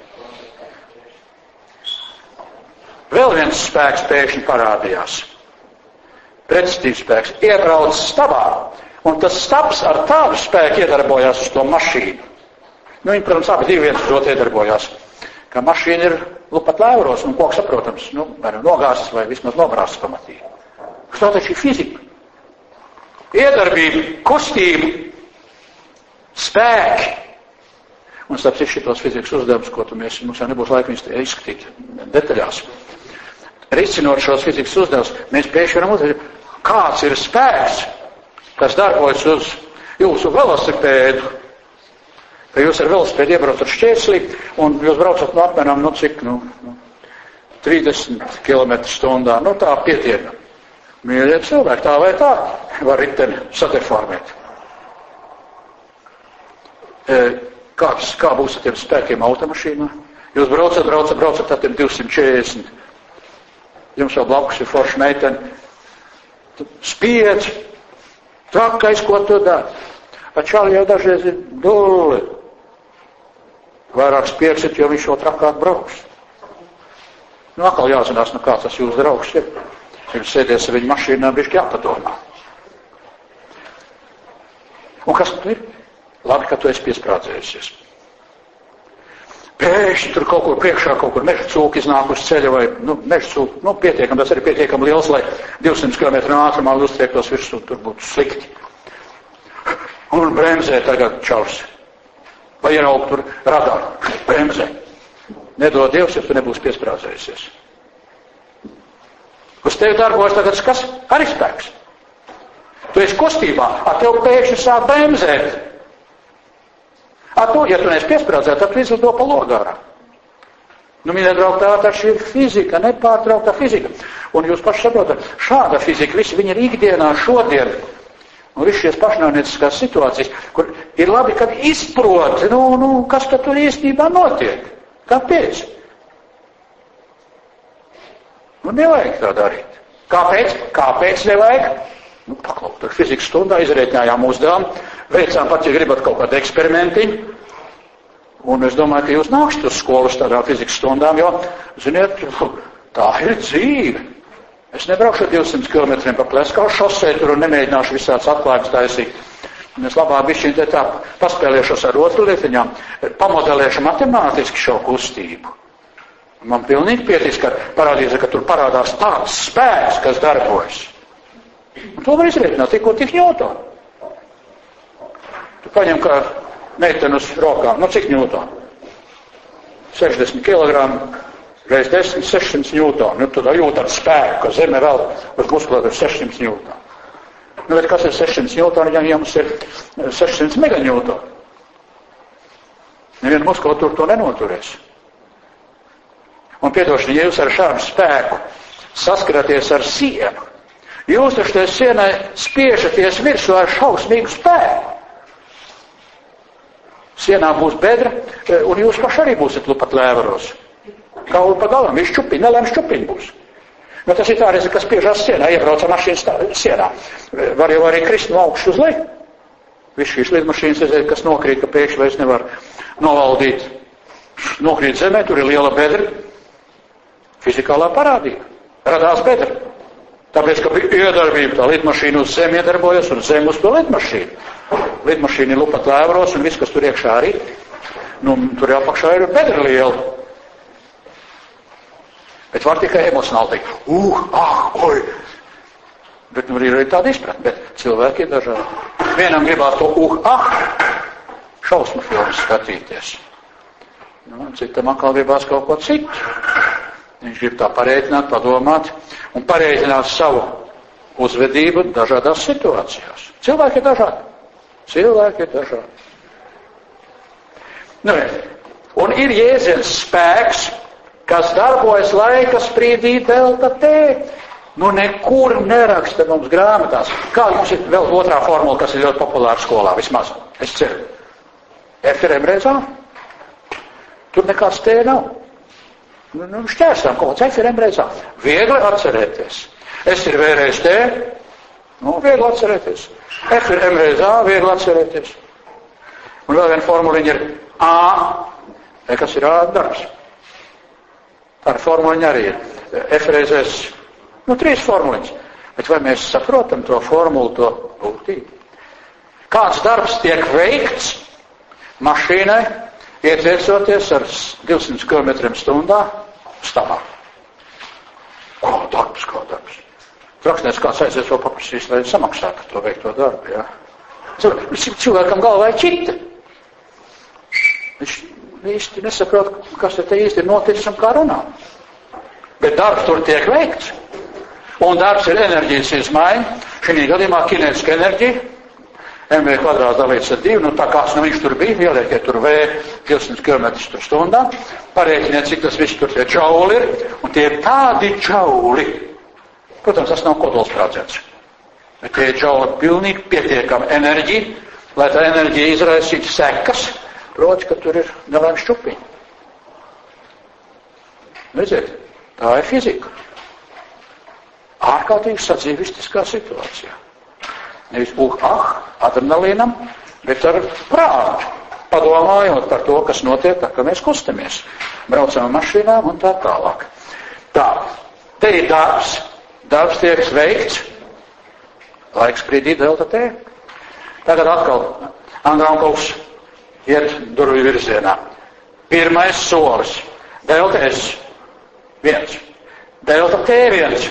Vēl viens spēks pēkšņi parādījās. Pretestīvs spēks iebrauc stabā, un tas stabs ar tādu spēku iedarbojās uz to mašīnu. Nu, viņi, protams, abi divi viens uz otru iedarbojās. Ka mašīna ir, nu, pat lēvros, un koks, saprotams, nu, vai nogāzes, vai vismaz nobrāzes pamatīgi. Tā taču ir fizika. Iedarbība, kustība, spēki. Un starp citu šitos fizikas uzdevumus, ko tu mēs, mums jau nebūs laika viņus izskatīt detaļās. Risinot šos fizikas uzdevumus, mēs pēkšņi varam uzdevumu, kāds ir spēks, kas darbojas uz jūsu velosipēdu, ka jūs ar velosipēdu iebraucat ar šķērslī, un jūs braucat no apmēram, nu cik, nu, nu trīsdesmit kilometru stundā, nu tā pietiek. Mīļie cilvēki, tā vai tā var riteni sadeformēt. E, Kāds, kā būs ar tiem spēkiem automašīnā? Jūs braucat, braucat, braucat ar tiem divsimt četrdesmit. Jums jau blakus ir forša meitene. Spiedz, trakais, ko tu dari. A čali jau dažreiz ir dulli. Vairāk spiedzit, jo viņš jau trakāk brauks. Nu, atkal jāzinās, nu kāds tas jūs draugs ir. Viņš sēdies ar viņu mašīnā, bišķi jāpadomā. Un kas tu ir? Labi, ka tu esi piesprādzējusies. Pēkšņi tur kaut kur priekšā, kaut kur meža cūka iznāk uz ceļa, vai, nu, meža cūka, nu, pietiekam, tas arī pietiekam liels, lai divsimt kilometru ātrumā uztriektos virsū, tur būtu slikti. Un bremzē tagad čals. Vai ieraug tur radaru, bremzē. Nedod Dievs, ja tu nebūsi piesprādzējusies. Uz tevi darbojas tagad kas? Arī spēks. Tu esi kustībā, ar tev pēkšņi sāk bremzēt. A to, ja tu neesi piesprādzēt, tad tu izlido pa logārā. Nu, mīļie draugi, tā taču ir fizika, nepārtraukta fizika. Un jūs paši saprotat, šāda fizika, visi viņi ir ikdienā šodien. Un visi šies pašnāvnieciskās situācijas, kur ir labi, kad izprot, nu, nu, kas tad tur īstenībā notiek. Kāpēc? Nu, nevajag tā darīt. Kāpēc? Kāpēc nevajag? Nu, paklaut, tur fizikas stundā izrēķinājām uzdevumu, veicām pat, ja gribat kaut kādu eksperimentiņu, un es domāju, ka jūs nākšat uz skolas tādām fizikas stundām, jo, ziniet, tā ir dzīve. Es nebraukšu divsimt kilometriem pa Pleskau šosei tur un nemēģināšu visāds atklājums taisīt. Un es labāk bišķiņ te tā paspēlēšos ar otru lietiņām, pamodelēšu matemātiski šo kustību. Man pilnīgi pietiks, ka parādīs, ka tur parādās tāds spēks, kas darbojas. Un to var izrēķināt, tikko tik ņūtonu. Tu paņem kā meiteni uz rokām, nu cik ņūtonu? sešdesmit kilogramu, reiz desmit, sešsimt ņūtonu. Nu, tu tā jūt ar spēku, ka zeme vēl uz muskulātu ir sešsimt ņūtonu. Nu, bet kas ir sešsimt ņūtonu, ja jums ir sešsimt megaņūtonu? Neviena muskulātura to nenoturēs. Un piedošana, ja jūs ar šādu spēku saskaraties ar sienu, jūs taču tajā sienai spiežaties virsū ar šausmīgu spēku. Sienā būs bedra, un jūs paši arī būsiet lupat lēvaros. Kauli pa galam, viņš čupiņ, nelēms čupiņ būs. Nu, tas ir tā reize, kas spiežās sienā, iebrauca mašīnas sienā. Var jau arī krist no augšas uz leju. Viss šīs lidmašīnas, aiziet, kas nokrīt, ka pēkšņi vairs nevar novaldīt. Nokrīt zemē, tur ir liela bedra. Fizikālā parādība. Radās bedra. Tāpēc, ka bija iedarbība, tā lidmašīna uz zemi iedarbojas un zemi uz to lidmašīnu. Lidmašīna ir lupat lēvros un viss, kas tur iekšā arī. Nu, tur apakšā ir bedra liela. Bet var tikai emocionāli teikt, uh, ah, oi. Bet nu ir arī tāda izpratne, bet cilvēki ir dažādi. Vienam gribās to uh, ah, šausmu filmas skatīties. Nu, citam atkal gribās kaut ko citu. Viņš grib tā pareiķināt, padomāt un pareiķināt savu uzvedību dažādās situācijās. Cilvēki ir dažādi. Cilvēki ir dažādi. Nu, un ir Jēzus spēks, kas darbojas laika sprīdī delta T. Nu, nekur neraksta mums grāmatās. Kā mums ir vēl otrā formula, kas ir ļoti populāra skolā, vismaz, es ceru. F ir emrēzā. Tur nekāds T nav. Nu, nu šķērsām kaut kāds F ir emrēzā. Viegli atcerēties. S ir vēreiz T. Nu, viegli atcerēties. F ir emrēzā, viegli atcerēties. Un vēl viena formuliņa ir A. E, kas ir A darbs. Tā formuliņa arī ir. F reizēs. Nu, trīs formuliņas. Bet vai mēs saprotam to formulu, to būtību? Kāds darbs tiek veikts mašīnai, ietiecoties ar divsimt kilometriem stundā stāvā? Kā darbs, kā darbs? Rakstnieks kāds aizies vēl paprasīs, lai samaksātu to veikto darbu, jā? Cilvēkam galvā ir ķita. Viņš īsti nesaprot, kas te īsti ir noticis un kā runā. Bet darbs tur tiek veikts. Un darbs ir enerģijas izmaiņa. Šī gadījumā kinētiska enerģija. M V kvadrāts dalīts ar divu. Nu, tā kāds nu viņš tur bija, ielieciet tur V divsimt kilometrus tur stundā. Parēķiniet, cik tas viss tur tie čauli ir. Un tie ir tādi čauli. Protams, tas nav kodolsprādziens. Bet tie čauli pilnīgi pietiekama enerģija, lai tā enerģija izraisītu sekas. Proti, ka tur ir nelēm šķupiņi. Redziet, tā ir fizika. Ārkārtīgi sadzīvistiskā situācijā. Nevis pūk, ah, adrenalīnam, bet ar prātu, padomājot par to, kas notiek, tā, ka mēs kustamies, braucam ar mašīnām un tā tālāk. Tā, te ir darbs, darbs tiek veikts, laiks sprīdī delta T. Tagad atkal Andraunkovs iet durvju virzienā. Pirmais solis, delta S, viens, delta T viens.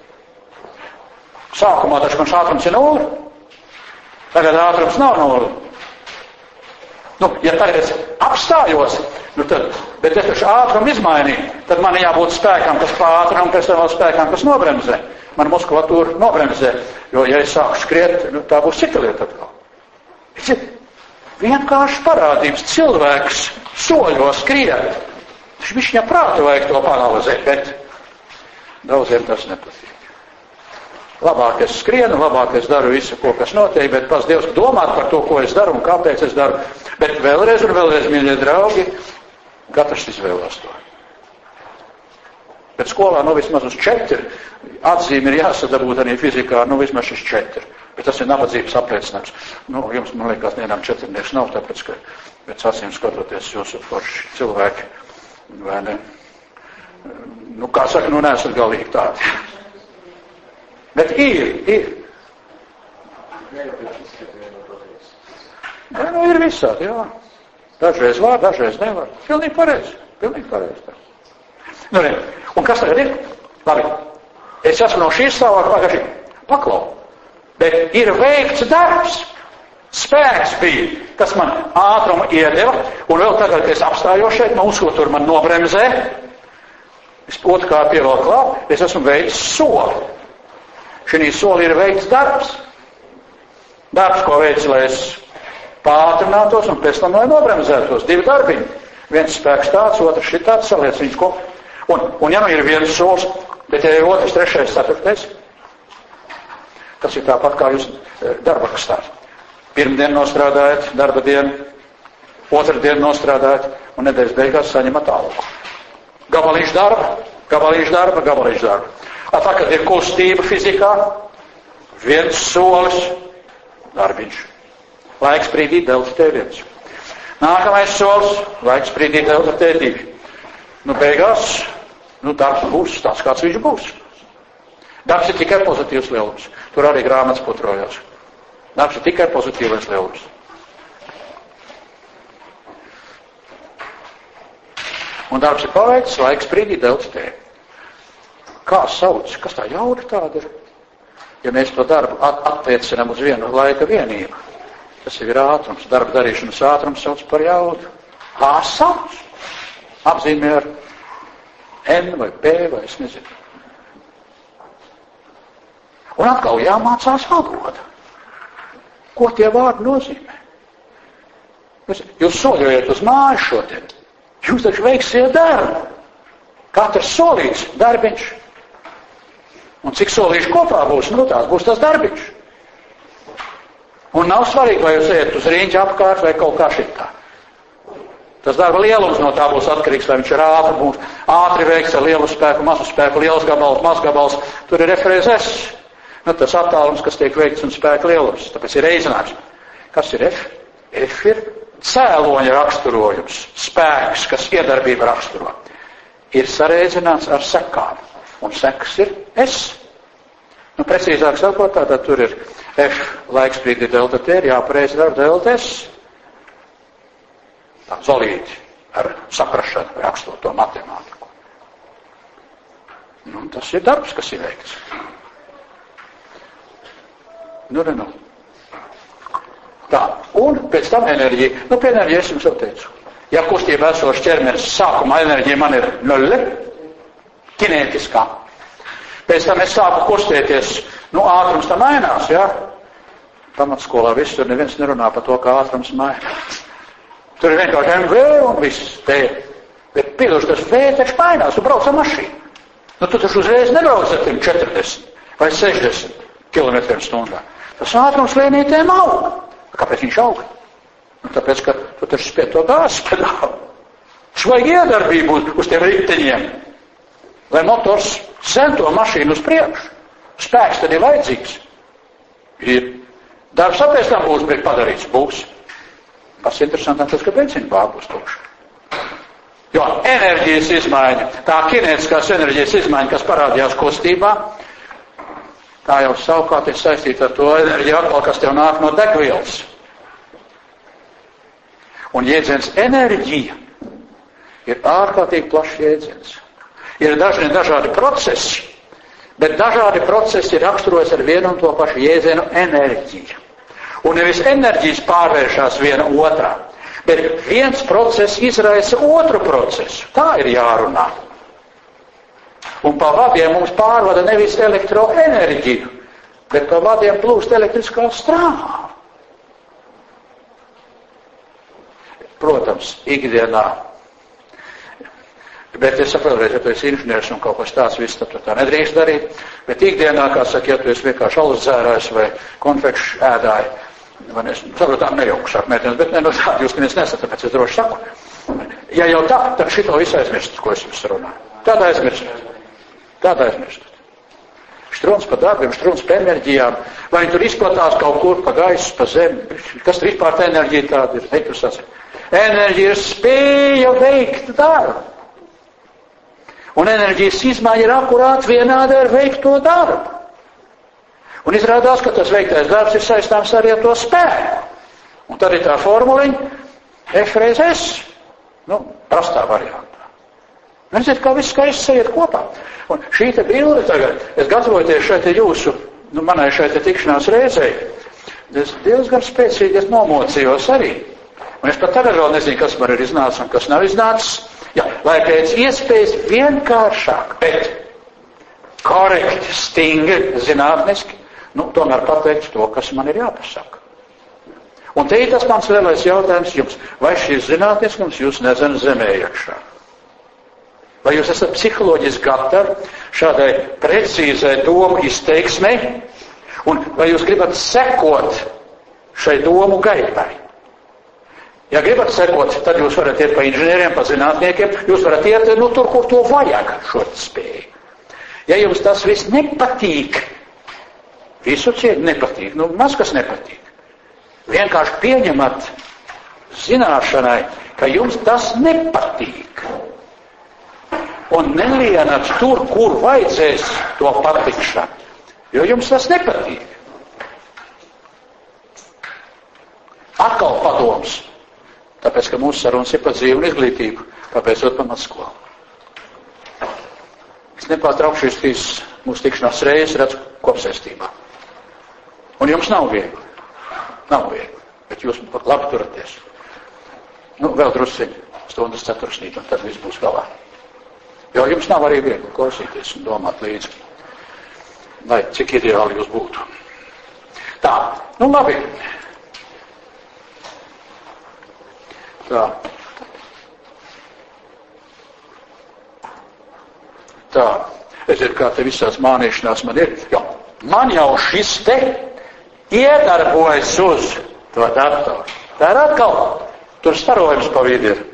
Sākumā taču mans ātrums ir nulli. Tagad ātrums nav nulli. Nu, ja tagad es apstājos, nu tad, bet es taču ātrumu izmainīju, tad man jābūt spēkam, kas pātrina, un pēc tam vēl spēkam, kas nobremzē. Man muskulatūra nobremzē, jo, ja es sāku skriet, nu, tā būs cita lieta atkal. Vienkārši parādības. Cilvēks soļos skriet. Viņš viņam prātu vajag to panalizēt, bet daudziem tas nepatīk. Labāk es skrienu, labāk es daru visu, ko kas notiek, bet pats Dievs domāt par to, ko es daru un kāpēc es daru. Bet vēlreiz un vēlreiz, mīļie draugi, katrs izvēlās to. Bet skolā, nu, vismaz uz četri, atzīmi ir jāsadabūt arī fizikā, nu, vismaz šis četri. Bet tas ir nabadzības apliecinājums. Nu, jums, man liekas, vienam četrnieks nav, tāpēc, ka pēc acīm skatoties jūsu forši cilvēki, vai ne? Nu, kā saka, nu, neesat galīgi tādi. Bet ir, ir. Ja, nu, ir visādi, jā. Dažreiz var, dažreiz nevar. Pilnīgi pareizi, pilnīgi pareizi. Nu, ne. Un kas tagad ir? Labi. Es esmu no šīs stāvokļa pagaši. Paklau. Bet ir veikts darbs. Spēks bija, kas man ātrumu iedeva. Un vēl tagad, kad es apstājos šeit, man muskulatūra man nobremzē. Es otrkārt pievēl klāt, es esmu veicis soli. Šī soli ir veikts darbs. Darbs, ko veids, lai es pātrinātos un pēc tam, lai nobremzētos. Divi darbiņi. Viens spēks tāds, otrs šitāds, saliec viņus ko. Un, un ja nu ir viens solis, bet ja ir otrs, trešais, ceturtais, tas ir tāpat kā jūs darba rakstāt. Pirmdien nostrādājat, darba dienu, otrdien nostrādājat un nedēļas beigās saņemat algu. Gabaliņš darba, gabaliņš darba, gabaliņš darba. A, tā, kad ir kustība fizikā, viens solis, darbiņš. Laiks brīdī delta T viens. Nākamais solis, laiks brīdī delta T divi. Nu, beigās, nu, darbs būs tāds, kāds viņš būs. Darbs ir tikai pozitīvs lielums. Tur arī grāmatas putrojās. Darbs ir tikai pozitīvais lielums. Un darbs ir paveikts, laiks brīdī delta T. Kā sauc? Kas tā jauda tāda ir? Ja mēs to darbu attiecinām uz vienu laika vienību, tas jau ir ātrums. Darba darīšanas ātrums sauc par jaudu. Ā sauc. apzīmē ar N vai P vai es nezinu. Un atkal jāmācās valoda. Ko tie vārdi nozīmē? Jūs soļojat uz māju šodien. Jūs taču veiksiet darbu. Katrs solīts darbiņš. Un cik solīši kopā būs, nu tās būs tas darbiņš. Un nav svarīgi, vai jūs ejat uz riņķi apkārt vai kaut kā šitā. Tas darba lielums no tā būs atkarīgs, vai viņš ir ātri, būs ātri veiks ar lielu spēku, mazu spēku, liels gabals, maz gabals. Tur ir referēs. Nu, tas attālums, kas tiek veikts un spēka lielums. Tāpēc ir reizinājums. Kas ir F? F ir cēloņa raksturojums, spēks, kas iedarbība raksturo. Ir sareizināts ar sekām. Un sekas ir S. Nu, precīzāk sakot, tātad tur ir F laiksprīdi delta T, ir jāpareizina ar delta S. Tā zolīti ar saprašanu rakstot to matemātiku. Nu, tas ir darbs, kas ir veikts. Nu, ne, nu. Tā, un pēc tam enerģija. Nu, pie enerģija es jums jau teicu. Ja kustība esošs ķermenis sākumā enerģija man ir nulle, kinētiskā. Pēc tam es sāku kustēties, nu, ātrums tā mainās, jā. Pamatskolā viss, tur neviens nerunā par to, kā ātrums mainās. Tur ir vienkārši M V un viss te. Bet pieduši tas V taču mainās, tu brauc ar mašīnu. Nu, tu taču uzreiz nebrauc ar tiem četrdesmit vai sešdesmit kilometriem stundā. Tas ātrums lēnītēm aug. Kāpēc viņš aug? Nu, tāpēc, ka tu taču spēj to gāzes pedālu. Švaigi iedarbību uz, uz tiem riteņiem, lai motors sen to mašīnu uz priekšu. Spēks tad ir vajadzīgs. Ir. Darbs apēc tam būs padarīts. Būs. Pats interesantāk tas, ka benzīna bāba būs tukša. Jo enerģijas izmaiņa, tā kinētiskās enerģijas izmaiņa, kas parādījās kustībā, tā jau savukārt ir saistīta ar to enerģiju atkal, kas tev nāk no degvielas. Un jēdziens enerģija ir ārkārtīgi plašs jēdziens. Ir dažni dažādi procesi, bet dažādi procesi ir raksturojas ar vienu un to pašu jēdzienu enerģija. Un nevis enerģijas pārvēršās viena otrā, bet viens process izraisa otru procesu. Tā ir jārunā. Un pa vadiem mums pārvada nevis elektroenerģiju, bet pa vadiem plūst elektriskā strāva. Protams, ikdienā. Bet es saprotu, ja tu esi inženieris un kaut kas tāds, viss tad tu tā nedrīkst darīt. Bet ikdienā, kā saka, ja tu esi vienkārši alus dzērājs vai konfekšu ēdāji, man es saprotu, tā nejauku sāk mētienes, bet ne no tādu jūs, ka es nesat, tāpēc es droši saku. Ja jau tā, tad šito visu aizmirstat, ko es jums runāju. Tāda aizmirstat. Tāda aizmirstat. Štruns pa darbiem, štruns pa enerģijām, vai viņi tur izplatās kaut kur pa gaisu, pa zemi. Kas tur vispār tā enerģija tāda ir? Nektus enerģija ir spēja veikt darbu. Un enerģijas izmaiņa ir akurāt vienāda ar veikto darbu. Un izrādās, ka tas veiktais darbs ir saistāms arī ar to spēku. Un tad ir tā formuliņa F reiz S. Nu, prastā variantā. Redziet, kā viss skaisti sajiet kopā. Un šī te bilde tagad, es gatavoties šeit jūsu, nu, manai šeit tikšanās reizei, es diezgan spēcīgi es nomocījos arī. Un es pat tagad vēl nezinu, kas man ir iznācis un kas nav iznācis. Jā, lai pēc iespējas vienkāršāk, bet korekti, stingri, zinātniski, nu, tomēr pateikt to, kas man ir jāpasaka. Un te ir tas mans lielais jautājums jums. Vai šis zinātniskums jūs nezina zemē iekšā? Vai jūs esat psiholoģiski gatavi šādai precīzai domu izteiksmei? Un vai jūs gribat sekot šai domu gaitai? Ja gribat sekot, tad jūs varat iet pa inženieriem, pa zinātniekiem, jūs varat iet, nu, tur, kur to vajag, šo spēju. Ja jums tas viss nepatīk, visu cieņu nepatīk, nu, maz kas nepatīk. Vienkārši pieņemat zināšanai, ka jums tas nepatīk. Un nelienat tur, kur vajadzēs to patikšanu, jo jums tas nepatīk. Atkal padoms. Tāpēc, ka mūsu sarunas ir par dzīvi un izglītību, tāpēc ot pamatskolu. Es nepārtraukšu šīs trīs mūsu tikšanās reizes redzu kopsaistībā. Un jums nav viegli. Nav viegli, bet jūs labi turaties. Nu, vēl drusciņi. stundas ceturksnīt, un tad viss būs galā. Jo jums nav arī viegli klausīties un domāt līdzi, lai cik ideāli jūs būtu. Tā, nu labi. Tā. Tā. Es zinu, kā te visās mānīšanās man ir. Jo, man jau šis te iedarbojas uz to datoru. Tā ir atkal. Tur starojums pa vidu ir.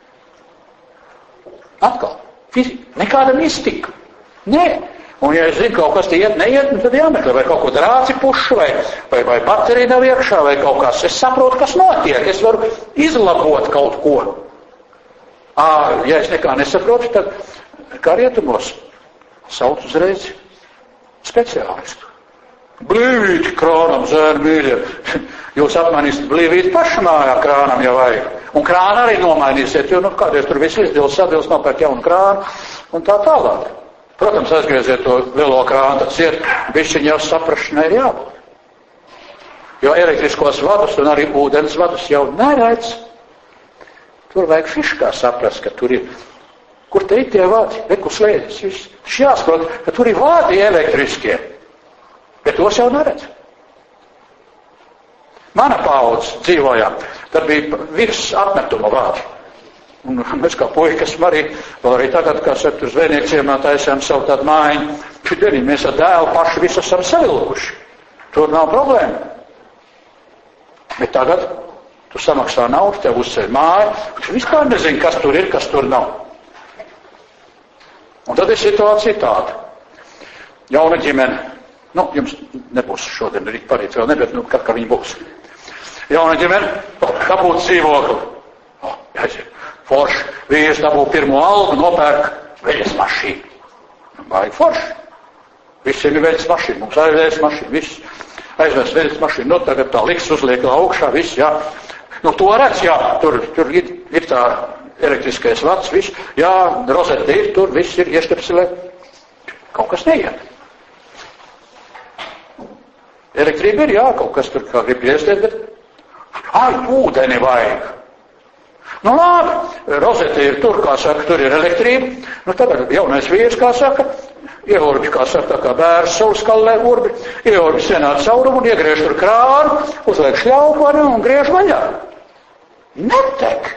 Atkal. Fizika. Nekāda mistika. Nē. Un ja es zinu, kaut kas te iet, neiet, tad jāmeklē, vai kaut ko drāci pušu, vai, vai, vai baterija nav iekšā, vai kaut kas. Es saprotu, kas notiek. Es varu izlabot kaut ko. Ā, ja es nekā nesaprotu, tad kā rietumos sauc uzreiz speciālistu. Blīvīti krānam, zēni mīļie. Jūs apmainīsiet blīvīti paši mājā krānam, ja vajag. Un krānu arī nomainīsiet, jo, nu, kādreiz tur viss izdils, sadils, nopērk jaunu krānu un tā tālāk. Protams, aizgrieziet to lielo krānu, tad ciet, bišķiņ jau saprašanai ir jābūt. Jo elektriskos vadus un arī ūdens vadus jau neredz. Tur vajag fiškā saprast, ka tur ir. Kur te ir tie vādi? Reku slēdis, viss. Tas jāsaprot, ka tur ir vādi elektriskie. Bet tos jau neredz. Mana paudze dzīvojām, tad bija virs atmetuma vādi. Un mēs kā puikas arī, vēl arī tagad, kā saka, tur zvejnieku ciemā taisām savu tādu mājiņu. Šodien mēs ar dēlu paši visu esam savilkuši. Tur nav problēma. Bet tagad tu samaksā naudu, tev uzceļ māju, tu vispār nezini, kas tur ir, kas tur nav. Un tad ir situācija tāda. Jauna ģimene, nu, jums nebūs šodien, rīt parīt vēl ne, bet, nu, kad, kad viņi būs. Jauna ģimene, dabūt dzīvokli. O, jāiziet. Forši, vīrs dabū pirmo algu, nopērk veļas mašīnu. Vajag forši. Visiem ir veļas mašīna, mums arī veļas mašīna, viss. Aizvēs veļas mašīnu, nu tagad tā liks uzliek augšā, viss, jā. Nu to redz, jā, tur, tur ir, ir tā elektriskais vads, viss, jā, rozete ir, tur viss ir iestepsilē. Kaut kas neiet. Elektrība ir, jā, kaut kas tur kā grib iestēt, bet ai, ūdeni vajag. Nu labi, rozete ir tur, kā saka, tur ir elektrība. Nu tagad jaunais vīrs, kā saka, ieurbi, kā saka, tā kā bērns saulskallē urbi, ieurbi senā caurumu un iegriež tur krānu, uzliek šļaupani un griež vaļā. Netek.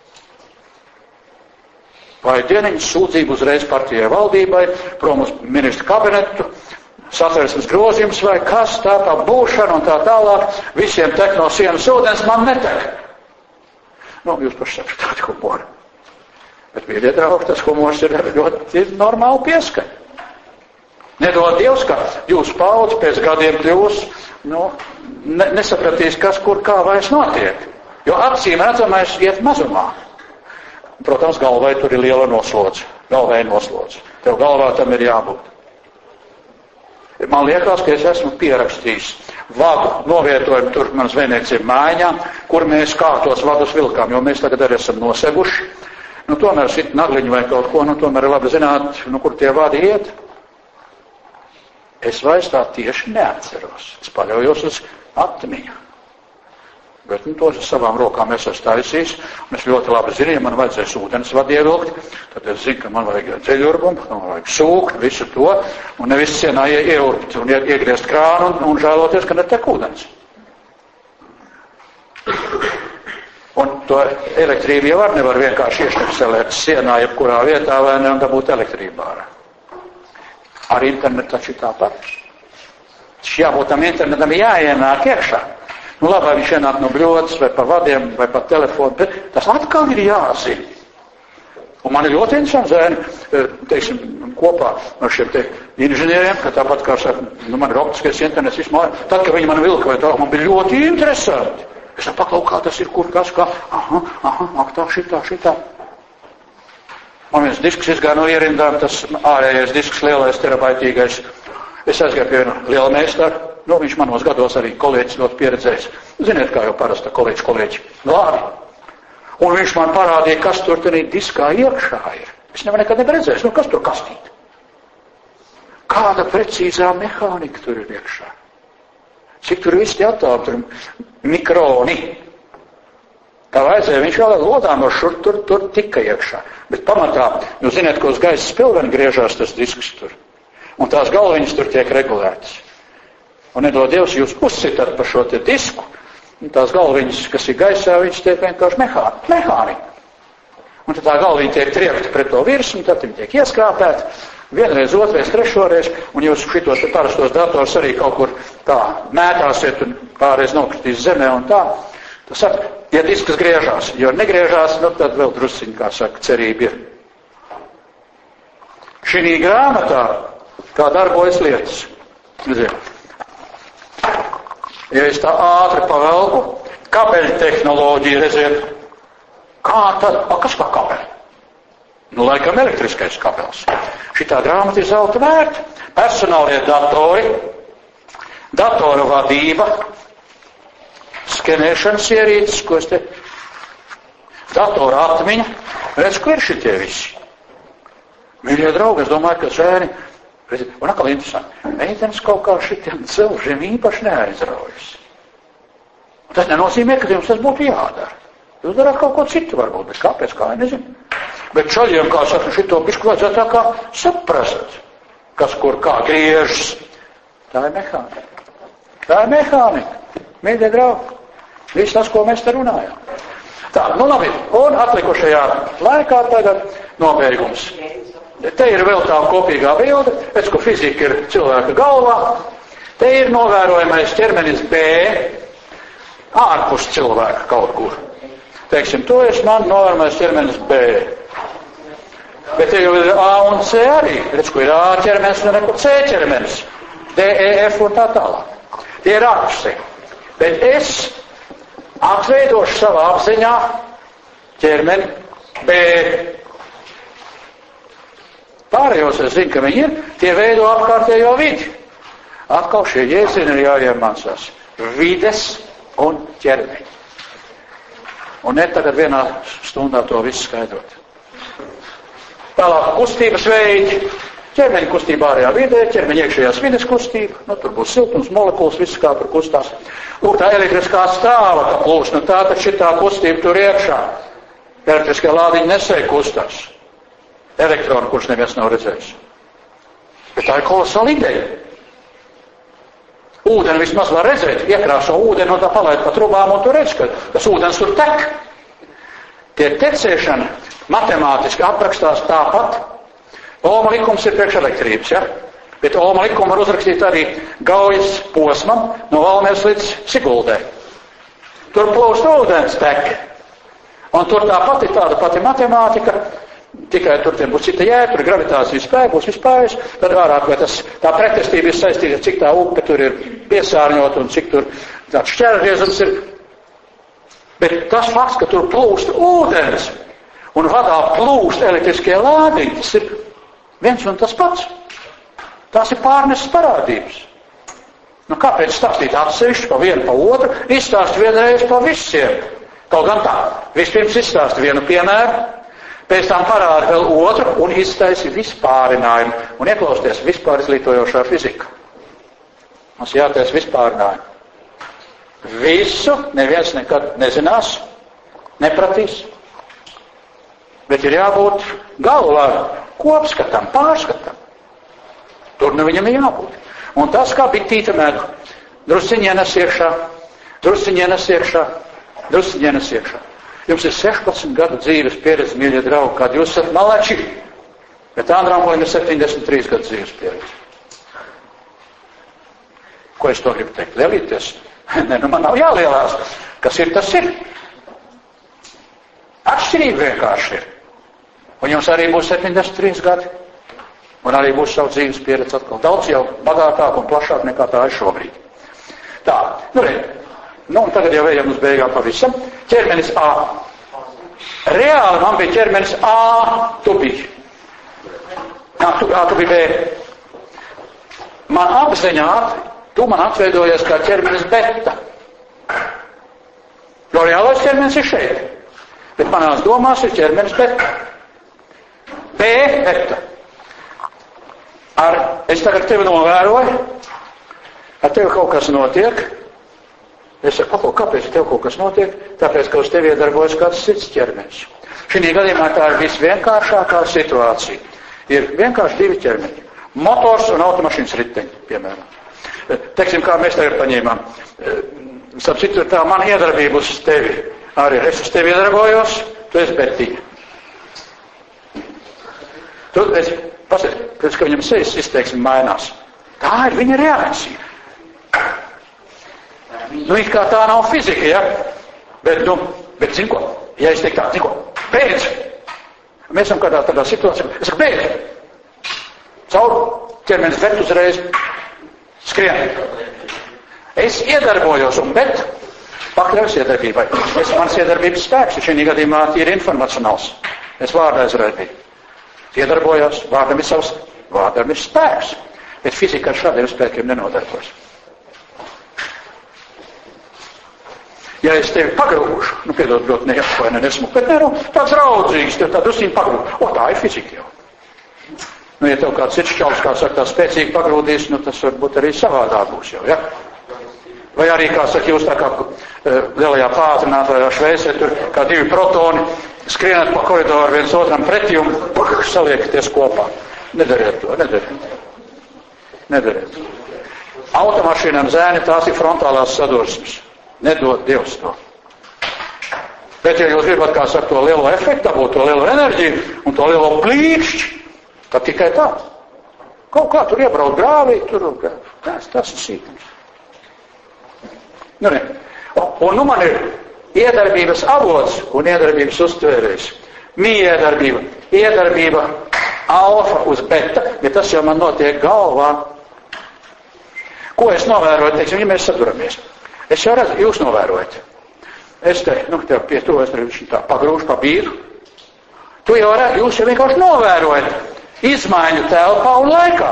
Vai dieniņas sūdzību uzreiz partijai valdībai, prom uz ministru kabinetu, satversmes grozījums vai kas, tā tā būšana un tā tālāk, visiem tek no sienas ūdens, man netek. Nu, jūs paši sapratāt humoru. Bet, mīļie draugi, tas humors ir ļoti normāli pieskaņa. Nedod Dievs, ka jūsu paudze pēc gadiem kļūs, nu, ne, nesapratīs, kas, kur, kā vairs notiek. Jo acīm redzamais iet mazumā. Protams, galvai tur ir liela noslodze. Galvai noslodze. Tev galvā tam ir jābūt. Man liekas, ka es esmu pierakstījis vadu novietojumu tur man zvejniecību mājiņā, kur mēs kā tos vadus vilkām, jo mēs tagad arī esam noseguši. Nu, tomēr sit nagliņu vai kaut ko, nu, tomēr ir labi zināt, nu, kur tie vadi iet. Es vairs tā tieši neatceros. Es paļaujos uz atmiņu. Bet, nu, tos ar savām rokām es esmu taisījis, un es ļoti labi zinu, ja man vajadzēs ūdens vadu ievilkt, tad es zinu, ka man vajag ceļurbumu, man vajag sūkt, visu to, un nevis cienā ieurbt un iegriezt krānu un, un žēloties, ka netek ūdens. Un to elektrību jau var nevar vienkārši iešķepselēt sienā, jebkurā vietā, vai ne, un dabūt elektrību ārā. Ar internetu taču tāpat. Jābūt tam internetam jāienāk iekšā. Nu labi, vai viņš ienāk no bļodas, vai pa vadiem, vai pa telefonu, bet tas atkal ir jāzina. Un man ir ļoti interesanti zēni, teiksim, kopā ar šiem te inženieriem, ka tāpat kā saka, nu man ir optiskais internets vismā, tad, kad viņi man vilka vai tā, man bija ļoti interesanti. Es tā paklau, kā tas ir, kur, kas, kā, aha, aha, ak tā, šitā, šitā. Man viens disks izgāja no ierindām, tas ārējais disks, lielais, terabaitīgais. Es aizgāju pie viena liela meistara. Nu, viņš manos gados arī kolēģis ļoti pieredzējis. Ziniet, kā jau parasta kolēģis kolēģi. Glābi. Un viņš man parādīja, kas tur tenī diskā iekšā ir. Es nevar nekad nebredzējis. Nu, kas tur kastīt? Kāda precīzā mehānika tur ir iekšā? Cik tur viss tie attāli, tur mikroni. Kā vajadzēja, viņš vēl lodām no šur, tur, tur tika iekšā. Bet pamatā, jūs zināt, ka uz gaisa spilveni griežās tas disks tur. Un tās galviņas tur tiek regulētas. Un nedod Dievs, jūs uzsitat pa šo te disku, un tās galviņas, kas ir gaisā, viņas tiek vienkārši mehā, mehānika. Un tad tā galviņa tiek triekta pret to virsmu, tad viņi tiek ieskrāpēti, vienreiz, otrais, trešoreiz, un jūs šitos te parastos dators arī kaut kur tā mētāsiet un pārreiz nokritīs zemē un tā. Tas saka, ja disks griežās, jo negriežās, nu tad vēl drusciņ, kā saka, cerība ir. Šī grāmatā, kā darbojas lietas, redziet, ja es tā ātri pavelku, kabeļu tehnoloģija, redziet, kā tad, a, kas kā kabeļi? Nu, laikam elektriskais kabels. Šitā grāmata ir zelta vērta. Personālie datori, datoru vadība, skenēšanas ierīces, ko es te, datora atmiņa, redz, kur ir šitie visi. Mīļie draugi, es domāju, ka zēni, un atkal interesanti, meitenes kaut kā šitiem celžiem īpaši neaizraujas. Un tas nenozīmē, ka jums tas būtu jādara. Jūs darāt kaut ko citu varbūt, bet kāpēc, kā, nezinu. Bet čaļiem, kā saka, šito bišku vajadzētu tā kā saprast, kas kur kā griežas. Tā ir mehānika. Tā ir mehānika. Mīļie draugi, viss tas, ko mēs te runājam. Tā, nu labi, un atlikušajā laikā tagad nobeigums. Te ir vēl tā kopīgā bilde, pēc ko fizika ir cilvēka galvā. Te ir novērojamais ķermenis B ārpus cilvēka kaut kur. Teiksim, to es man novērojamais ķermenis B. Bet te jau ir A un C arī. Redz, ko ir A ķermenis un neko C ķermenis. D, E, F un tā tālāk. Tie ir ārpusi. Bet es atveidošu savā apziņā ķermeni B. Pārējos es zinu, ka viņi ir, tie veido apkārtējo vidi. Atkal šie jēdzieni ir jāiemācās. Vides un ķermeņi. Un ne tagad vienā stundā to visu skaidrot. Tālāk kustības veidi, ķermeņa kustība ārējā vidē, ķermeņa iekšējās vides kustība, nu tur būs siltums, molekulas, viss kā tur kustās. Lūk, tā elektriskā stāvaka plūst, nu tā taču tā kustība tur iekšā. Elektriskie lādiņi nesēja kustās. Elektronu, kurš neviens nav redzējis. Bet tā ir kolosāla ideja. Ūdeni vismaz var redzēt, iekrāso ūdeni un tā palaid pa trubām un tu redz, ka tas ūdens tur tek. Tie tecēšana matemātiski aprakstās tāpat. Ohma likums ir priekš elektrības, ja? Bet Ohma likumu var uzrakstīt arī Gaujas posmam no Valmieras līdz Siguldē. Tur plūst ūdens tek. Un tur tāpat ir tāda pati matemātika, tikai tur būs cita jēga, tur gravitācijas spēja, būs vispājas, tad ārāk, vai tas, tā pretestība ir saistīta, cik tā upe tur ir piesārņot un cik tur tāds šķērgriezums ir. Bet tas fakts, ka tur plūst ūdens un vadā plūst elektriskie lādiņi, tas ir viens un tas pats. Tās ir pārneses parādības. Nu kāpēc stāstīt atsevišķi pa vienu pa otru, izstāst vienreiz pa visiem. Kaut gan tā, vispirms izstāst vienu piemēru, pēc tam parāda vēl otru un iztaisi vispārinājumu un ieklausties vispār izglītojošā fizika. Mums jātais vispārinājumu. Visu neviens nekad nezinās, nepratīs, bet ir jābūt galvā kopskatam, pārskatam. Tur nu viņam ir jābūt. Un tas kā bitīte mēgu, drusciņienes iekšā, drusciņienes iekšā, drusciņienes iekšā. Jums ir sešpadsmit gadu dzīves pieredze, mīļie draugi, kad jūs esat malači, bet Andrāmolim ir septiņdesmit trīs gadu dzīves pieredze. Ko es to gribu teikt? Lielīties? Ne, nu man nav jālielās. Kas ir, tas ir. Atšķirība vienkārši ir. Un jums arī būs septiņdesmit trīs gadi. Un arī būs savu dzīves pieredze atkal daudz jau bagātāk un plašāk nekā tā ir šobrīd. Tā, nu redz. Nu, un tagad jau ejam uz beigām pavisam. Ķermenis A. Reāli man bija ķermenis A, tu biji. A, tu, A, tu biji B. Man apziņā, tu man atveidojies kā ķermenis beta. Jo reālais ķermenis ir šeit. Bet manās domās ir ķermenis beta. B, beta. Ar, es tagad tevi novēroju, ar tevi kaut kas notiek, Es saku, pako, kāpēc tev kaut kas notiek? Tāpēc, ka uz tevi iedarbojas kāds cits ķermenis. Šī gadījumā tā ir visvienkāršākā situācija. Ir vienkārši divi ķermeņi. Motors un automašīnas riteņi, piemēram. Teiksim, kā mēs tagad paņēmām. Starp citu, tā man iedarbība uz tevi. Arī es uz tevi iedarbojos, tu esi Betīja. Tu esi, pasies, pēc, ka viņam sejas izteiksmi mainās. Tā ir viņa reakcija. Nu, it kā tā nav fizika, ja? Bet, nu, bet, zin ko? Ja es teiktu tā, zin ko? Beidz! Mēs esam kādā tādā situācijā. Es saku, beidz! Caur ķermenis bet uzreiz skrien. Es iedarbojos, un bet pakļaus iedarbībai. Es mans iedarbības spēks, šī gadījumā ir informacionāls. Es vārdā izraidīju. Iedarbojos, vārdam ir savs, vārdam ir spēks. Bet fizika ar šādiem spēkiem nenodarbojas. Ja es tevi pagrūšu, nu, piedod, ļoti neapsvaini, nesmu, bet ne, nu, tāds raudzīgs, tev tā drusīņi pagrūšu. O, tā ir fizika jau. Nu, ja tev kāds ir šķaus, kā saka, tā spēcīgi pagrūdīs, nu, tas varbūt arī savādāk būs jau, ja? Vai arī, kā saka, jūs tā kā uh, lielajā pātrinātājā Šveicē, tur kā divi protoni, skrienat pa koridoru viens otram pretī un puh, saliekaties kopā. Nedariet to, nedariet. Nedariet. Automašīnām zēni tās ir frontālās sadursmes. Nedod Dievs to. Bet, ja jūs gribat, kā saka, to lielo efektu, būt to lielo enerģiju un to lielo plīkšķi, tad tikai tā. Kaut kā tur iebraukt grāvī, tur, tas, tas ir sīkums. Nu, ne. Un nu man ir iedarbības avots un iedarbības uztvērējs. Mīja iedarbība. Iedarbība alfa uz beta, bet tas jau man notiek galvā. Ko es novēroju, teiksim, ja mēs saduramies? Es jau redzu, jūs novērojat. Es te, nu, tev pie to, es redzu, tā pagrūšu pa bīru. Tu jau redzu, jūs jau vienkārši novērojat izmaiņu telpā un laikā.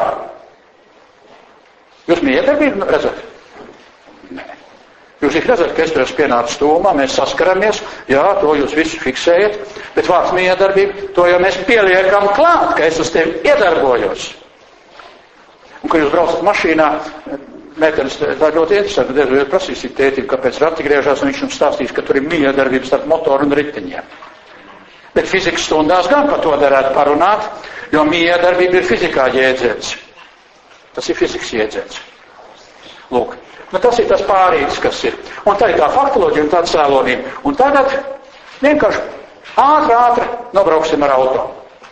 Jūs miedarbību redzat? Nē. Jūs redzat, ka es tur esmu pienācis tūmā, mēs saskaramies, jā, to jūs visi fiksējat, bet vārds miedarbība, to jau mēs pieliekam klāt, ka es uz tevi iedarbojos. Un, kad jūs braucat mašīnā, meitenes, tā ļoti interesanti, tad jūs prasīsiet tētim, kāpēc rati griežās, un viņš jums stāstīs, ka tur ir miedarbības starp motoru un riteņiem. Bet fizikas stundās gan par to darētu parunāt, jo miedarbība ir fizikā jēdziens. Tas ir fizikas jēdziens. Lūk, nu tas ir tas pārītis, kas ir. Un tā ir tā faktoloģija un tā cēlonība. Un tagad vienkārši ātri, ātri nobrauksim ar auto.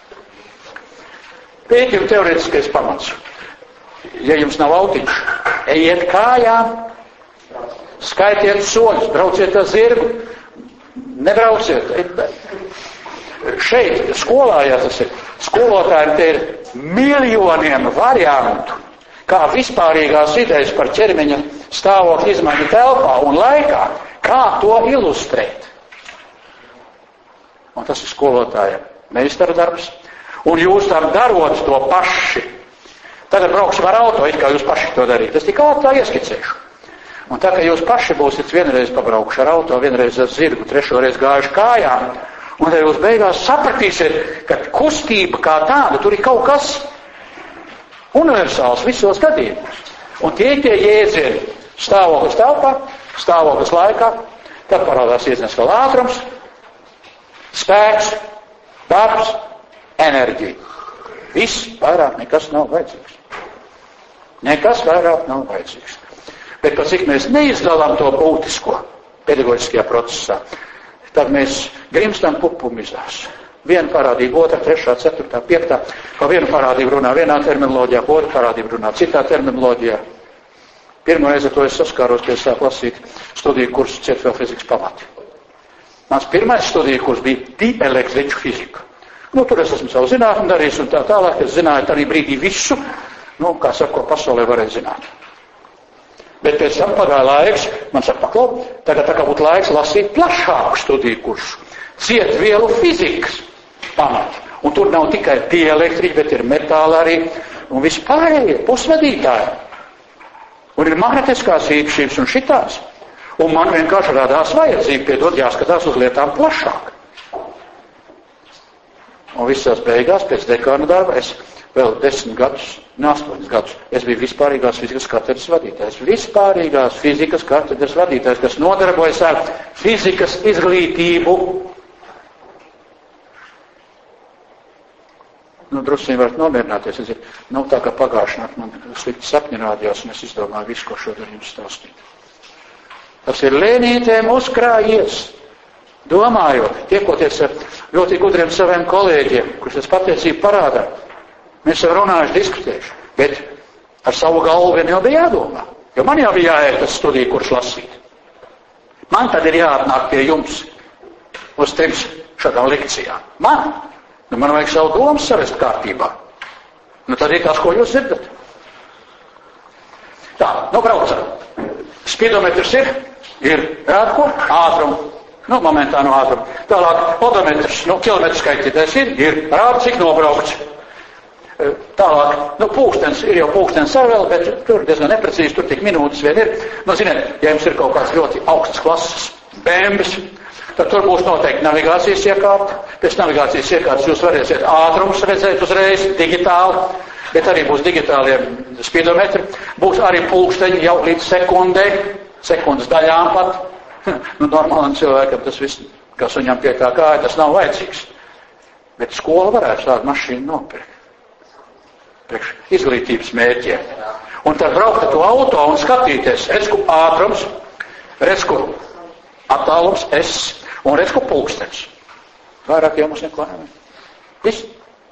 Pētījuma teorētiskais pamats. Ja jums nav autiņš, ejiet kājām, skaitiet soļus, brauciet ar zirgu, nebrauciet. Šeit, skolā, ja tas ir, skolotājiem te ir miljoniem variantu, kā vispārīgās idejas par ķermeņa stāvokļa izmaiņu telpā un laikā, kā to ilustrēt. Un tas ir skolotājiem meistara darbs. Un jūs tam darot to paši. Tagad brauksim ar auto, it kā jūs paši to darīt. Es tikai tā ieskicēšu. Un tā, ka jūs paši būsiet vienreiz pabraukši ar auto, vienreiz ar zirgu, trešoreiz gājuši kājām, un tad jūs beigās sapratīsiet, ka kustība kā tāda, tur ir kaut kas universāls visos gadījumos. Un tie ir tie jēdzieni stāvoklis telpā, stāvoklis laikā, tad parādās iedzens vēl ātrums, spēks, darbs, enerģija. Viss vairāk nekas nav vajadzīgs. Nekas vairāk nav vajadzīgs. Bet par cik mēs neizdalām to būtisko pedagoģiskajā procesā, tad mēs grimstam pupumizās. Viena parādība, otra, trešā, ceturtā, piektā. Pa vienu parādību runā vienā terminoloģijā, pa otru parādību runā citā terminoloģijā. Pirmo reizi to es saskāros, kad es sāku lasīt studiju kursu ceturtā fizikas pamati. Mans pirmais studiju kurs bija dielektriķu fizika. Nu, tur es esmu savu zinātni darījis un tā tālāk, es zināju arī brīdī visu, nu, kā saka, ko pasaulē varēja zināt. Bet pēc tam pagāja laiks, man saka, paklop, tagad tā kā būtu laiks lasīt plašāku studiju kursu. Cietvielu fizikas pamati. Un tur nav tikai dielektrika, bet ir metāli arī, un visi pārējie pusvadītāji. Un ir magnetiskās īpašības un šitās. Un man vienkārši radās vajadzība, piedod, jāskatās uz lietām plašāk. Un visās beigās, pēc dekāna darba, es vēl desmit gadus, ne astoņus gadus, es biju vispārīgās fizikas katedras vadītājs. Vispārīgās fizikas katedras vadītājs, kas nodarbojas ar fizikas izglītību. Nu, drusciņi varat nomierināties. Es zinu, nav tā, ka pagājušajā naktī man slikti sapņi rādījās, un es izdomāju visu, ko šodien jums stāstīt. Tas ir lēnītēm uzkrājies, domājot, tiekoties ar ļoti gudriem saviem kolēģiem, kurus es patiesību parādā. Mēs esam runājuši, diskutējuši, bet ar savu galvu vien jau bija jādomā. Jo man jau bija jāiet tas studiju, kurš lasīt. Man tad ir jāatnāk pie jums uz trim šādām lekcijām. Man. Nu, man vajag savu domu savest kārtībā. Nu, tad ir tas, ko jūs dzirdat. Tā, nu, braucam. Spidometrs ir, ir rāda ko? Ātrumu. Nu, momentā no ātrumu. Tālāk, odometrs, nu, kilometru skaitītājs ir, ir, rāda, cik nobraukts. Tālāk, nu, pūkstens, ir jau pūkstens ar vēl, bet tur diezgan neprecīzi, tur tik minūtes vien ir. Nu, ziniet, ja jums ir kaut kāds ļoti augstas klases bēmbis, tad tur būs noteikti navigācijas iekārta. Pēc navigācijas iekārtas jūs varēsiet ātrums redzēt uzreiz, digitāli, bet arī būs digitālie spidometri. Būs arī pulksteņi jau līdz sekundē, sekundes daļām pat. Nu, normālam cilvēkam tas viss, kas viņam pie tā kāja, tas nav vajadzīgs. Bet skola varētu tādu mašīnu nopirkt. Priekš izglītības mērķiem. Un tad braukt ar to auto un skatīties, redz, ku ātrums, redz, ku attālums, S, un redz, ku pulkstens. Vairāk jau mums neko nevajag. Viss.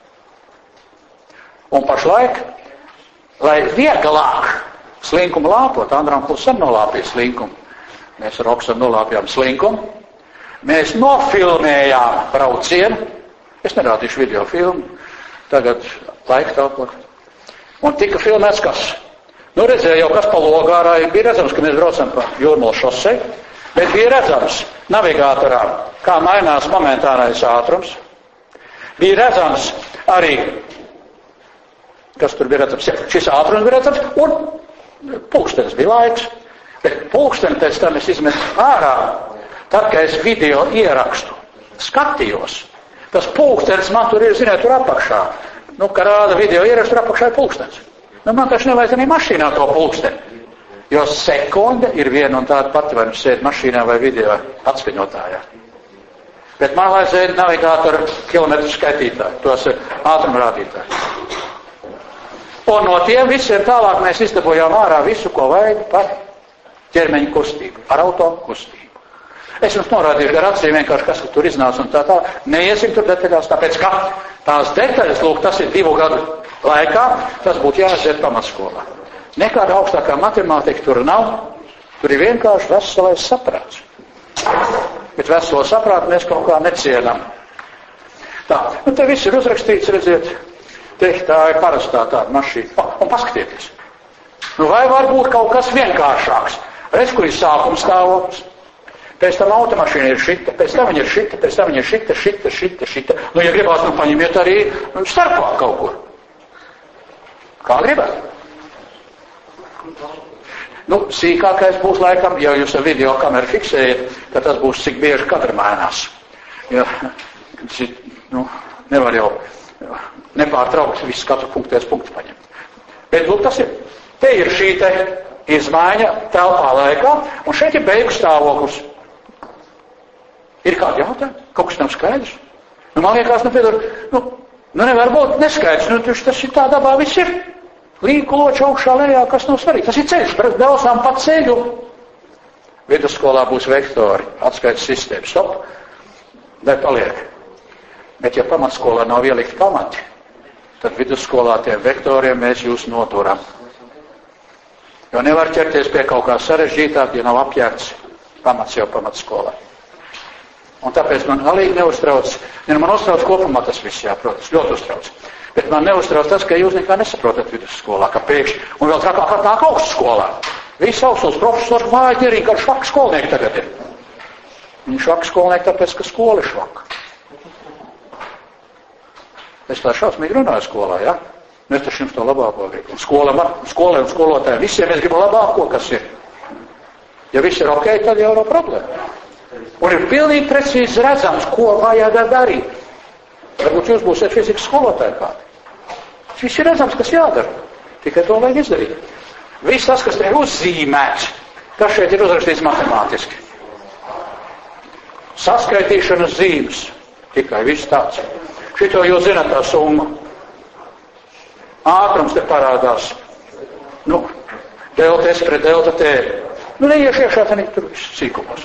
Un pašlaik, lai vieglāk slinkumu lāpot, Andram Klusam nolāpīja slinkumu. Mēs ar Oksam nolāpījām slinkumu. Mēs nofilmējām braucienu. Es nerādīšu video filmu. Tagad laika tālāk. Un tika filmēts kas? Nu, redzēja jau kas pa Logārā. Bija redzams, ka mēs braucam pa Jūrmalas šosei. Bet bija redzams navigātorā, kā mainās momentānais ātrums. Bija redzams arī, kas tur bija redzams, šis ātrums bija redzams, un pulkstenis bija laiks. Bet pulksteni pēc tam es izmetu ārā, tad, kad es video ierakstu, skatījos. Tas pulkstenis man tur ir, ziniet, tur apakšā. Nu, kā rāda video ierakstu, tur apakšā ir pulkstenis. Nu, man taču nevajag arī mašīnā to pulksteni. Jo sekunde ir viena un tāda pati, vai nu sēd mašīnā vai video atspiņotājā. Bet man vajadzēja navigātoru kilometru skaitītāju, tos ātrumrādītāju. Un no tiem visiem tālāk mēs izdabojām ārā visu, ko vajag par ķermeņa kustību, ar auto kustību. Es jums norādīju gar acīm vienkārši, kas tur iznāca un tā tā. Neiesim tur detaļās, tāpēc ka tās detaļas, lūk, tas ir divu gadu laikā, tas būtu jāaiziet pamatskolā. Nekāda augstākā matemātika tur nav, tur ir vienkārši veselais saprāts. Bet veselo saprātu mēs kaut kā necienam. Tā, nu te viss ir uzrakstīts, redziet, te tā ir parastā tāda mašīna. Pa, un paskatieties. Nu vai var būt kaut kas vienkāršāks? Redz, kur ir sākums stāvoklis. Pēc tam automašīna ir šita, pēc tam viņa ir šita, pēc tam viņa ir šita, šita, šita, šita. Nu, ja gribās, nu paņemiet arī starpā kaut kur. Kā gribēt? Nu, sīkākais būs laikam, ja jūs ar video kameru fiksējat, tad tas būs cik bieži katra mainās. Ja, nu, nevar jau nepārtraukt visu katru punktēs punktu paņemt. Bet, lūk, tas ir. Te ir šī te izmaiņa telpā laikā, un šeit ir beigu stāvoklis. Ir kādi jautājumi? Kaut kas nav skaidrs? Nu, man liekas, nu, piedod, nu, nu nevar būt neskaidrs, nu, tas ir tā dabā viss ir. Līkuloči augšā lejā, kas nav svarīgi. Tas ir ceļš, braucām pa ceļu. Vidusskolā būs vektori, atskaites sistēma, stop, lai paliek. Bet ja pamatskolā nav ielikt pamati, tad vidusskolā tiem vektoriem mēs jūs noturam. Jo nevar ķerties pie kaut kā sarežģītāk, ja nav apjērts pamats jau pamatskolā. Un tāpēc man galīgi neuztrauc, ja man uztrauc kopumā tas viss, jā, protams, ļoti uztrauc. Bet man neuztrauc tas, ka jūs nekā nesaprotat vidusskolā, ka pēkšņi, un vēl trakāk kā nāk augstskolā. Visi augstskolas profesori māja ķerīgi, kā švaka skolnieki tagad ir. Viņi švaka skolnieki tāpēc, ka skola ir švaka. Es tā šausmīgi runāju skolā, jā? Mēs taču jums to labāko gribam. Un skola man, skolai un skolotājiem, visiem mēs gribam labāko, kas ir. Ja viss ir ok, tad jau nav problēma. Un ir pilnīgi precīzi redzams, ko vajag darīt. Varbūt jūs būsiet fizikas skolotāji kādi. Viss ir redzams, kas jādara. Tikai to vajag izdarīt. Viss tas, kas te ir uzzīmēts, tas šeit ir uzrakstīts matemātiski. Saskaitīšanas zīmes. Tikai viss tāds. Šito jūs zināt tā summa. Ātrums te parādās. Nu, delta S pret delta T. Nu, neiešu iekšā, tad tur viss sīkumos.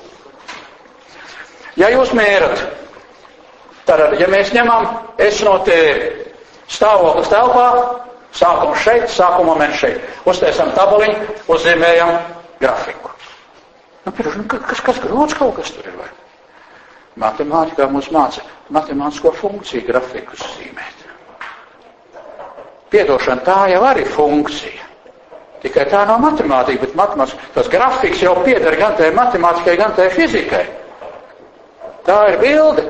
Ja jūs mērat, tad, ja mēs ņemam S no T stāvoklis telpā, sākums šeit, sākuma moments šeit. Uztaisam tabaliņu, uzzīmējam grafiku. Nu, pirms, nu, kas, kas grūts kaut kas tur ir, vai? Matemātikā mums māca matemātisko funkciju grafiku zīmēt. Piedošana, tā jau arī funkcija. Tikai tā nav matemātika, bet matemātika, tas grafiks jau pieder gan tai matemātikai, gan tai fizikai. Tā ir bilde.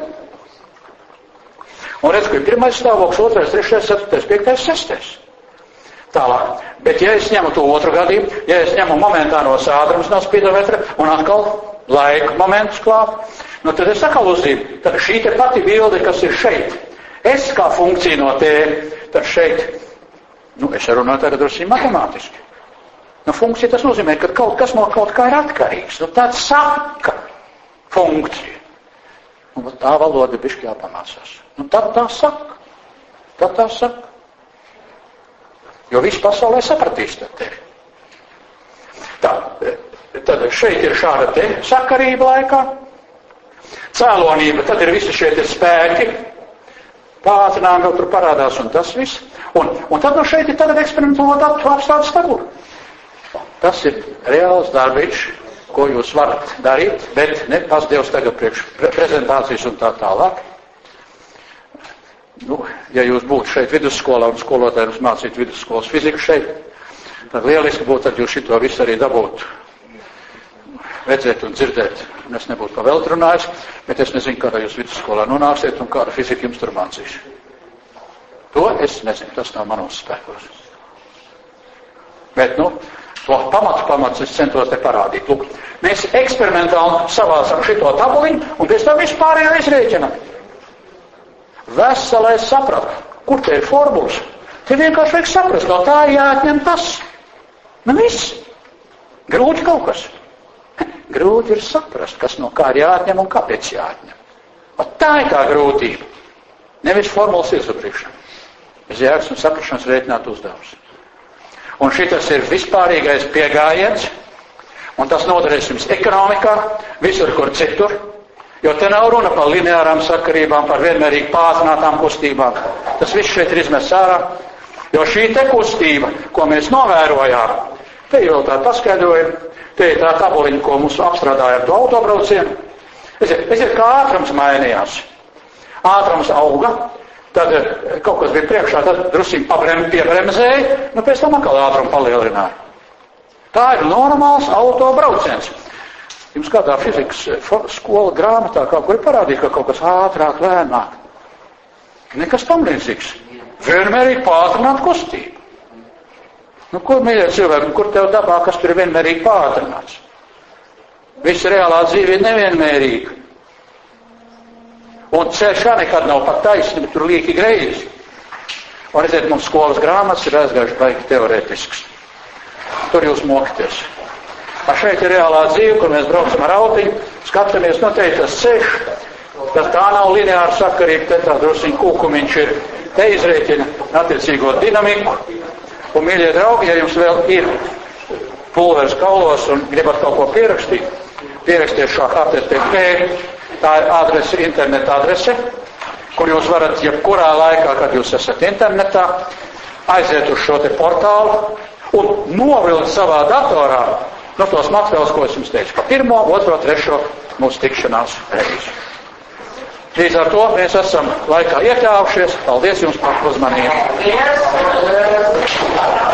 Un redz, ka ir pirmais stāvoklis, otrais, trešais, ceturtais, piektais, sestais. Tālāk. Bet ja es ņemu to otru gadījumu, ja es ņemu momentānos ātrums no spidometra un atkal laika momentus klāt, nu tad es atkal uzzīmu. Tad šī te pati bilde, kas ir šeit, es kā funkcija no T, tad šeit, nu es runāju tagad drusku matemātiski. Nu funkcija tas nozīmē, ka kaut kas no kaut kā ir atkarīgs. Nu tāds saka funkcija. Un tā valoda bišķi jāpamācās. Nu tad tā saka. Tad tā saka. Jo viss pasaulē sapratīs tad tevi. Tā, tad šeit ir šāda te sakarība laikā. Cēlonība, tad ir visi šie te spēki. Pātrinājumi vēl tur parādās un tas viss. Un, un tad no šeit ir tagad eksperimentālo datu apstādes tabula. Tas ir reāls darbīgs, ko jūs varat darīt, bet ne pas Dievs tagad priekš prezentācijas un tā tālāk. Nu, ja jūs būtu šeit vidusskolā un skolotājums mācītu vidusskolas fiziku šeit, tad lieliski būtu, tad jūs šito visu arī dabūtu redzēt un dzirdēt. Un es nebūtu pa velti runājis, bet es nezinu, kādā jūs vidusskolā nonāksiet un kāda fizika jums tur mācīs. To es nezinu, tas nav manos spēkos. Bet, nu, to pamatu pamats es centos te parādīt. Lūk, mēs eksperimentāli savācam šito tabuliņu un pēc tam vispārējo izrēķinam. Veselais saprat, kur te ir formulas. Te vienkārši vajag saprast, no tā jāatņem tas. Nu viss. Grūti kaut kas. Grūti ir saprast, kas no kā ir jāatņem un kāpēc jāatņem. Un tā ir tā grūtība. Nevis formulas izubrīkšana. Bez jēgas un saprašanas rēķināt uzdevums. Un šitas ir vispārīgais piegājiens, un tas noderēs jums ekonomikā, visur, kur citur, jo te nav runa par lineārām sakarībām, par vienmērīgi pātrinātām kustībām. Tas viss šeit ir izmests ārā, jo šī te kustība, ko mēs novērojām, te ir vēl tā paskaidrojuma, te ir tā tabuliņa, ko mums apstrādāja ar to autobraucienu. Es ir kā ātrums mainījās. Ātrums auga. Tad kaut kas bija priekšā, tad drusīgi pabrem, piebremzēja, nu pēc tam atkal ātrumu palielināja. Tā ir normāls autobrauciens. Jums kādā fizikas skola grāmatā kaut kur ir parādīt, ka kaut kas ātrāk, lēnāk. Nekas tam līdzīgs. Vienmērīgi pātrināt kustību. Nu, kur, mīļie cilvēki, kur tev dabā, kas tur ir vienmērīgi pātrināts? Viss reālā dzīve ir nevienmērīga. Un ceļš nekad nav pat taisni, bet tur lieki greizi. Un redziet, mums skolas grāmatas ir aizgājuši baigi teorētisks. Tur jūs mokaties. A šeit ir reālā dzīve, kur mēs braucam ar autiņu, skatāmies, noteikti tas ceļš, tas tā nav lineāra sakarība, te tā drusiņa kūkumiņš ir, te izrēķina attiecīgo dinamiku. Un, mīļie draugi, ja jums vēl ir pulveris kaulos un gribat kaut ko pierakstīt, pierakstiet šo H T T P. Tā ir adrese, interneta adrese, kur jūs varat jebkurā laikā, kad jūs esat internetā, aiziet uz šo te portālu un novilkt savā datorā no tos materiālus, ko es jums teicu, pa pirmo, otro, trešo mūsu tikšanās reizi. Līdz ar to mēs esam laikā iekļāvušies. Paldies jums par uzmanību.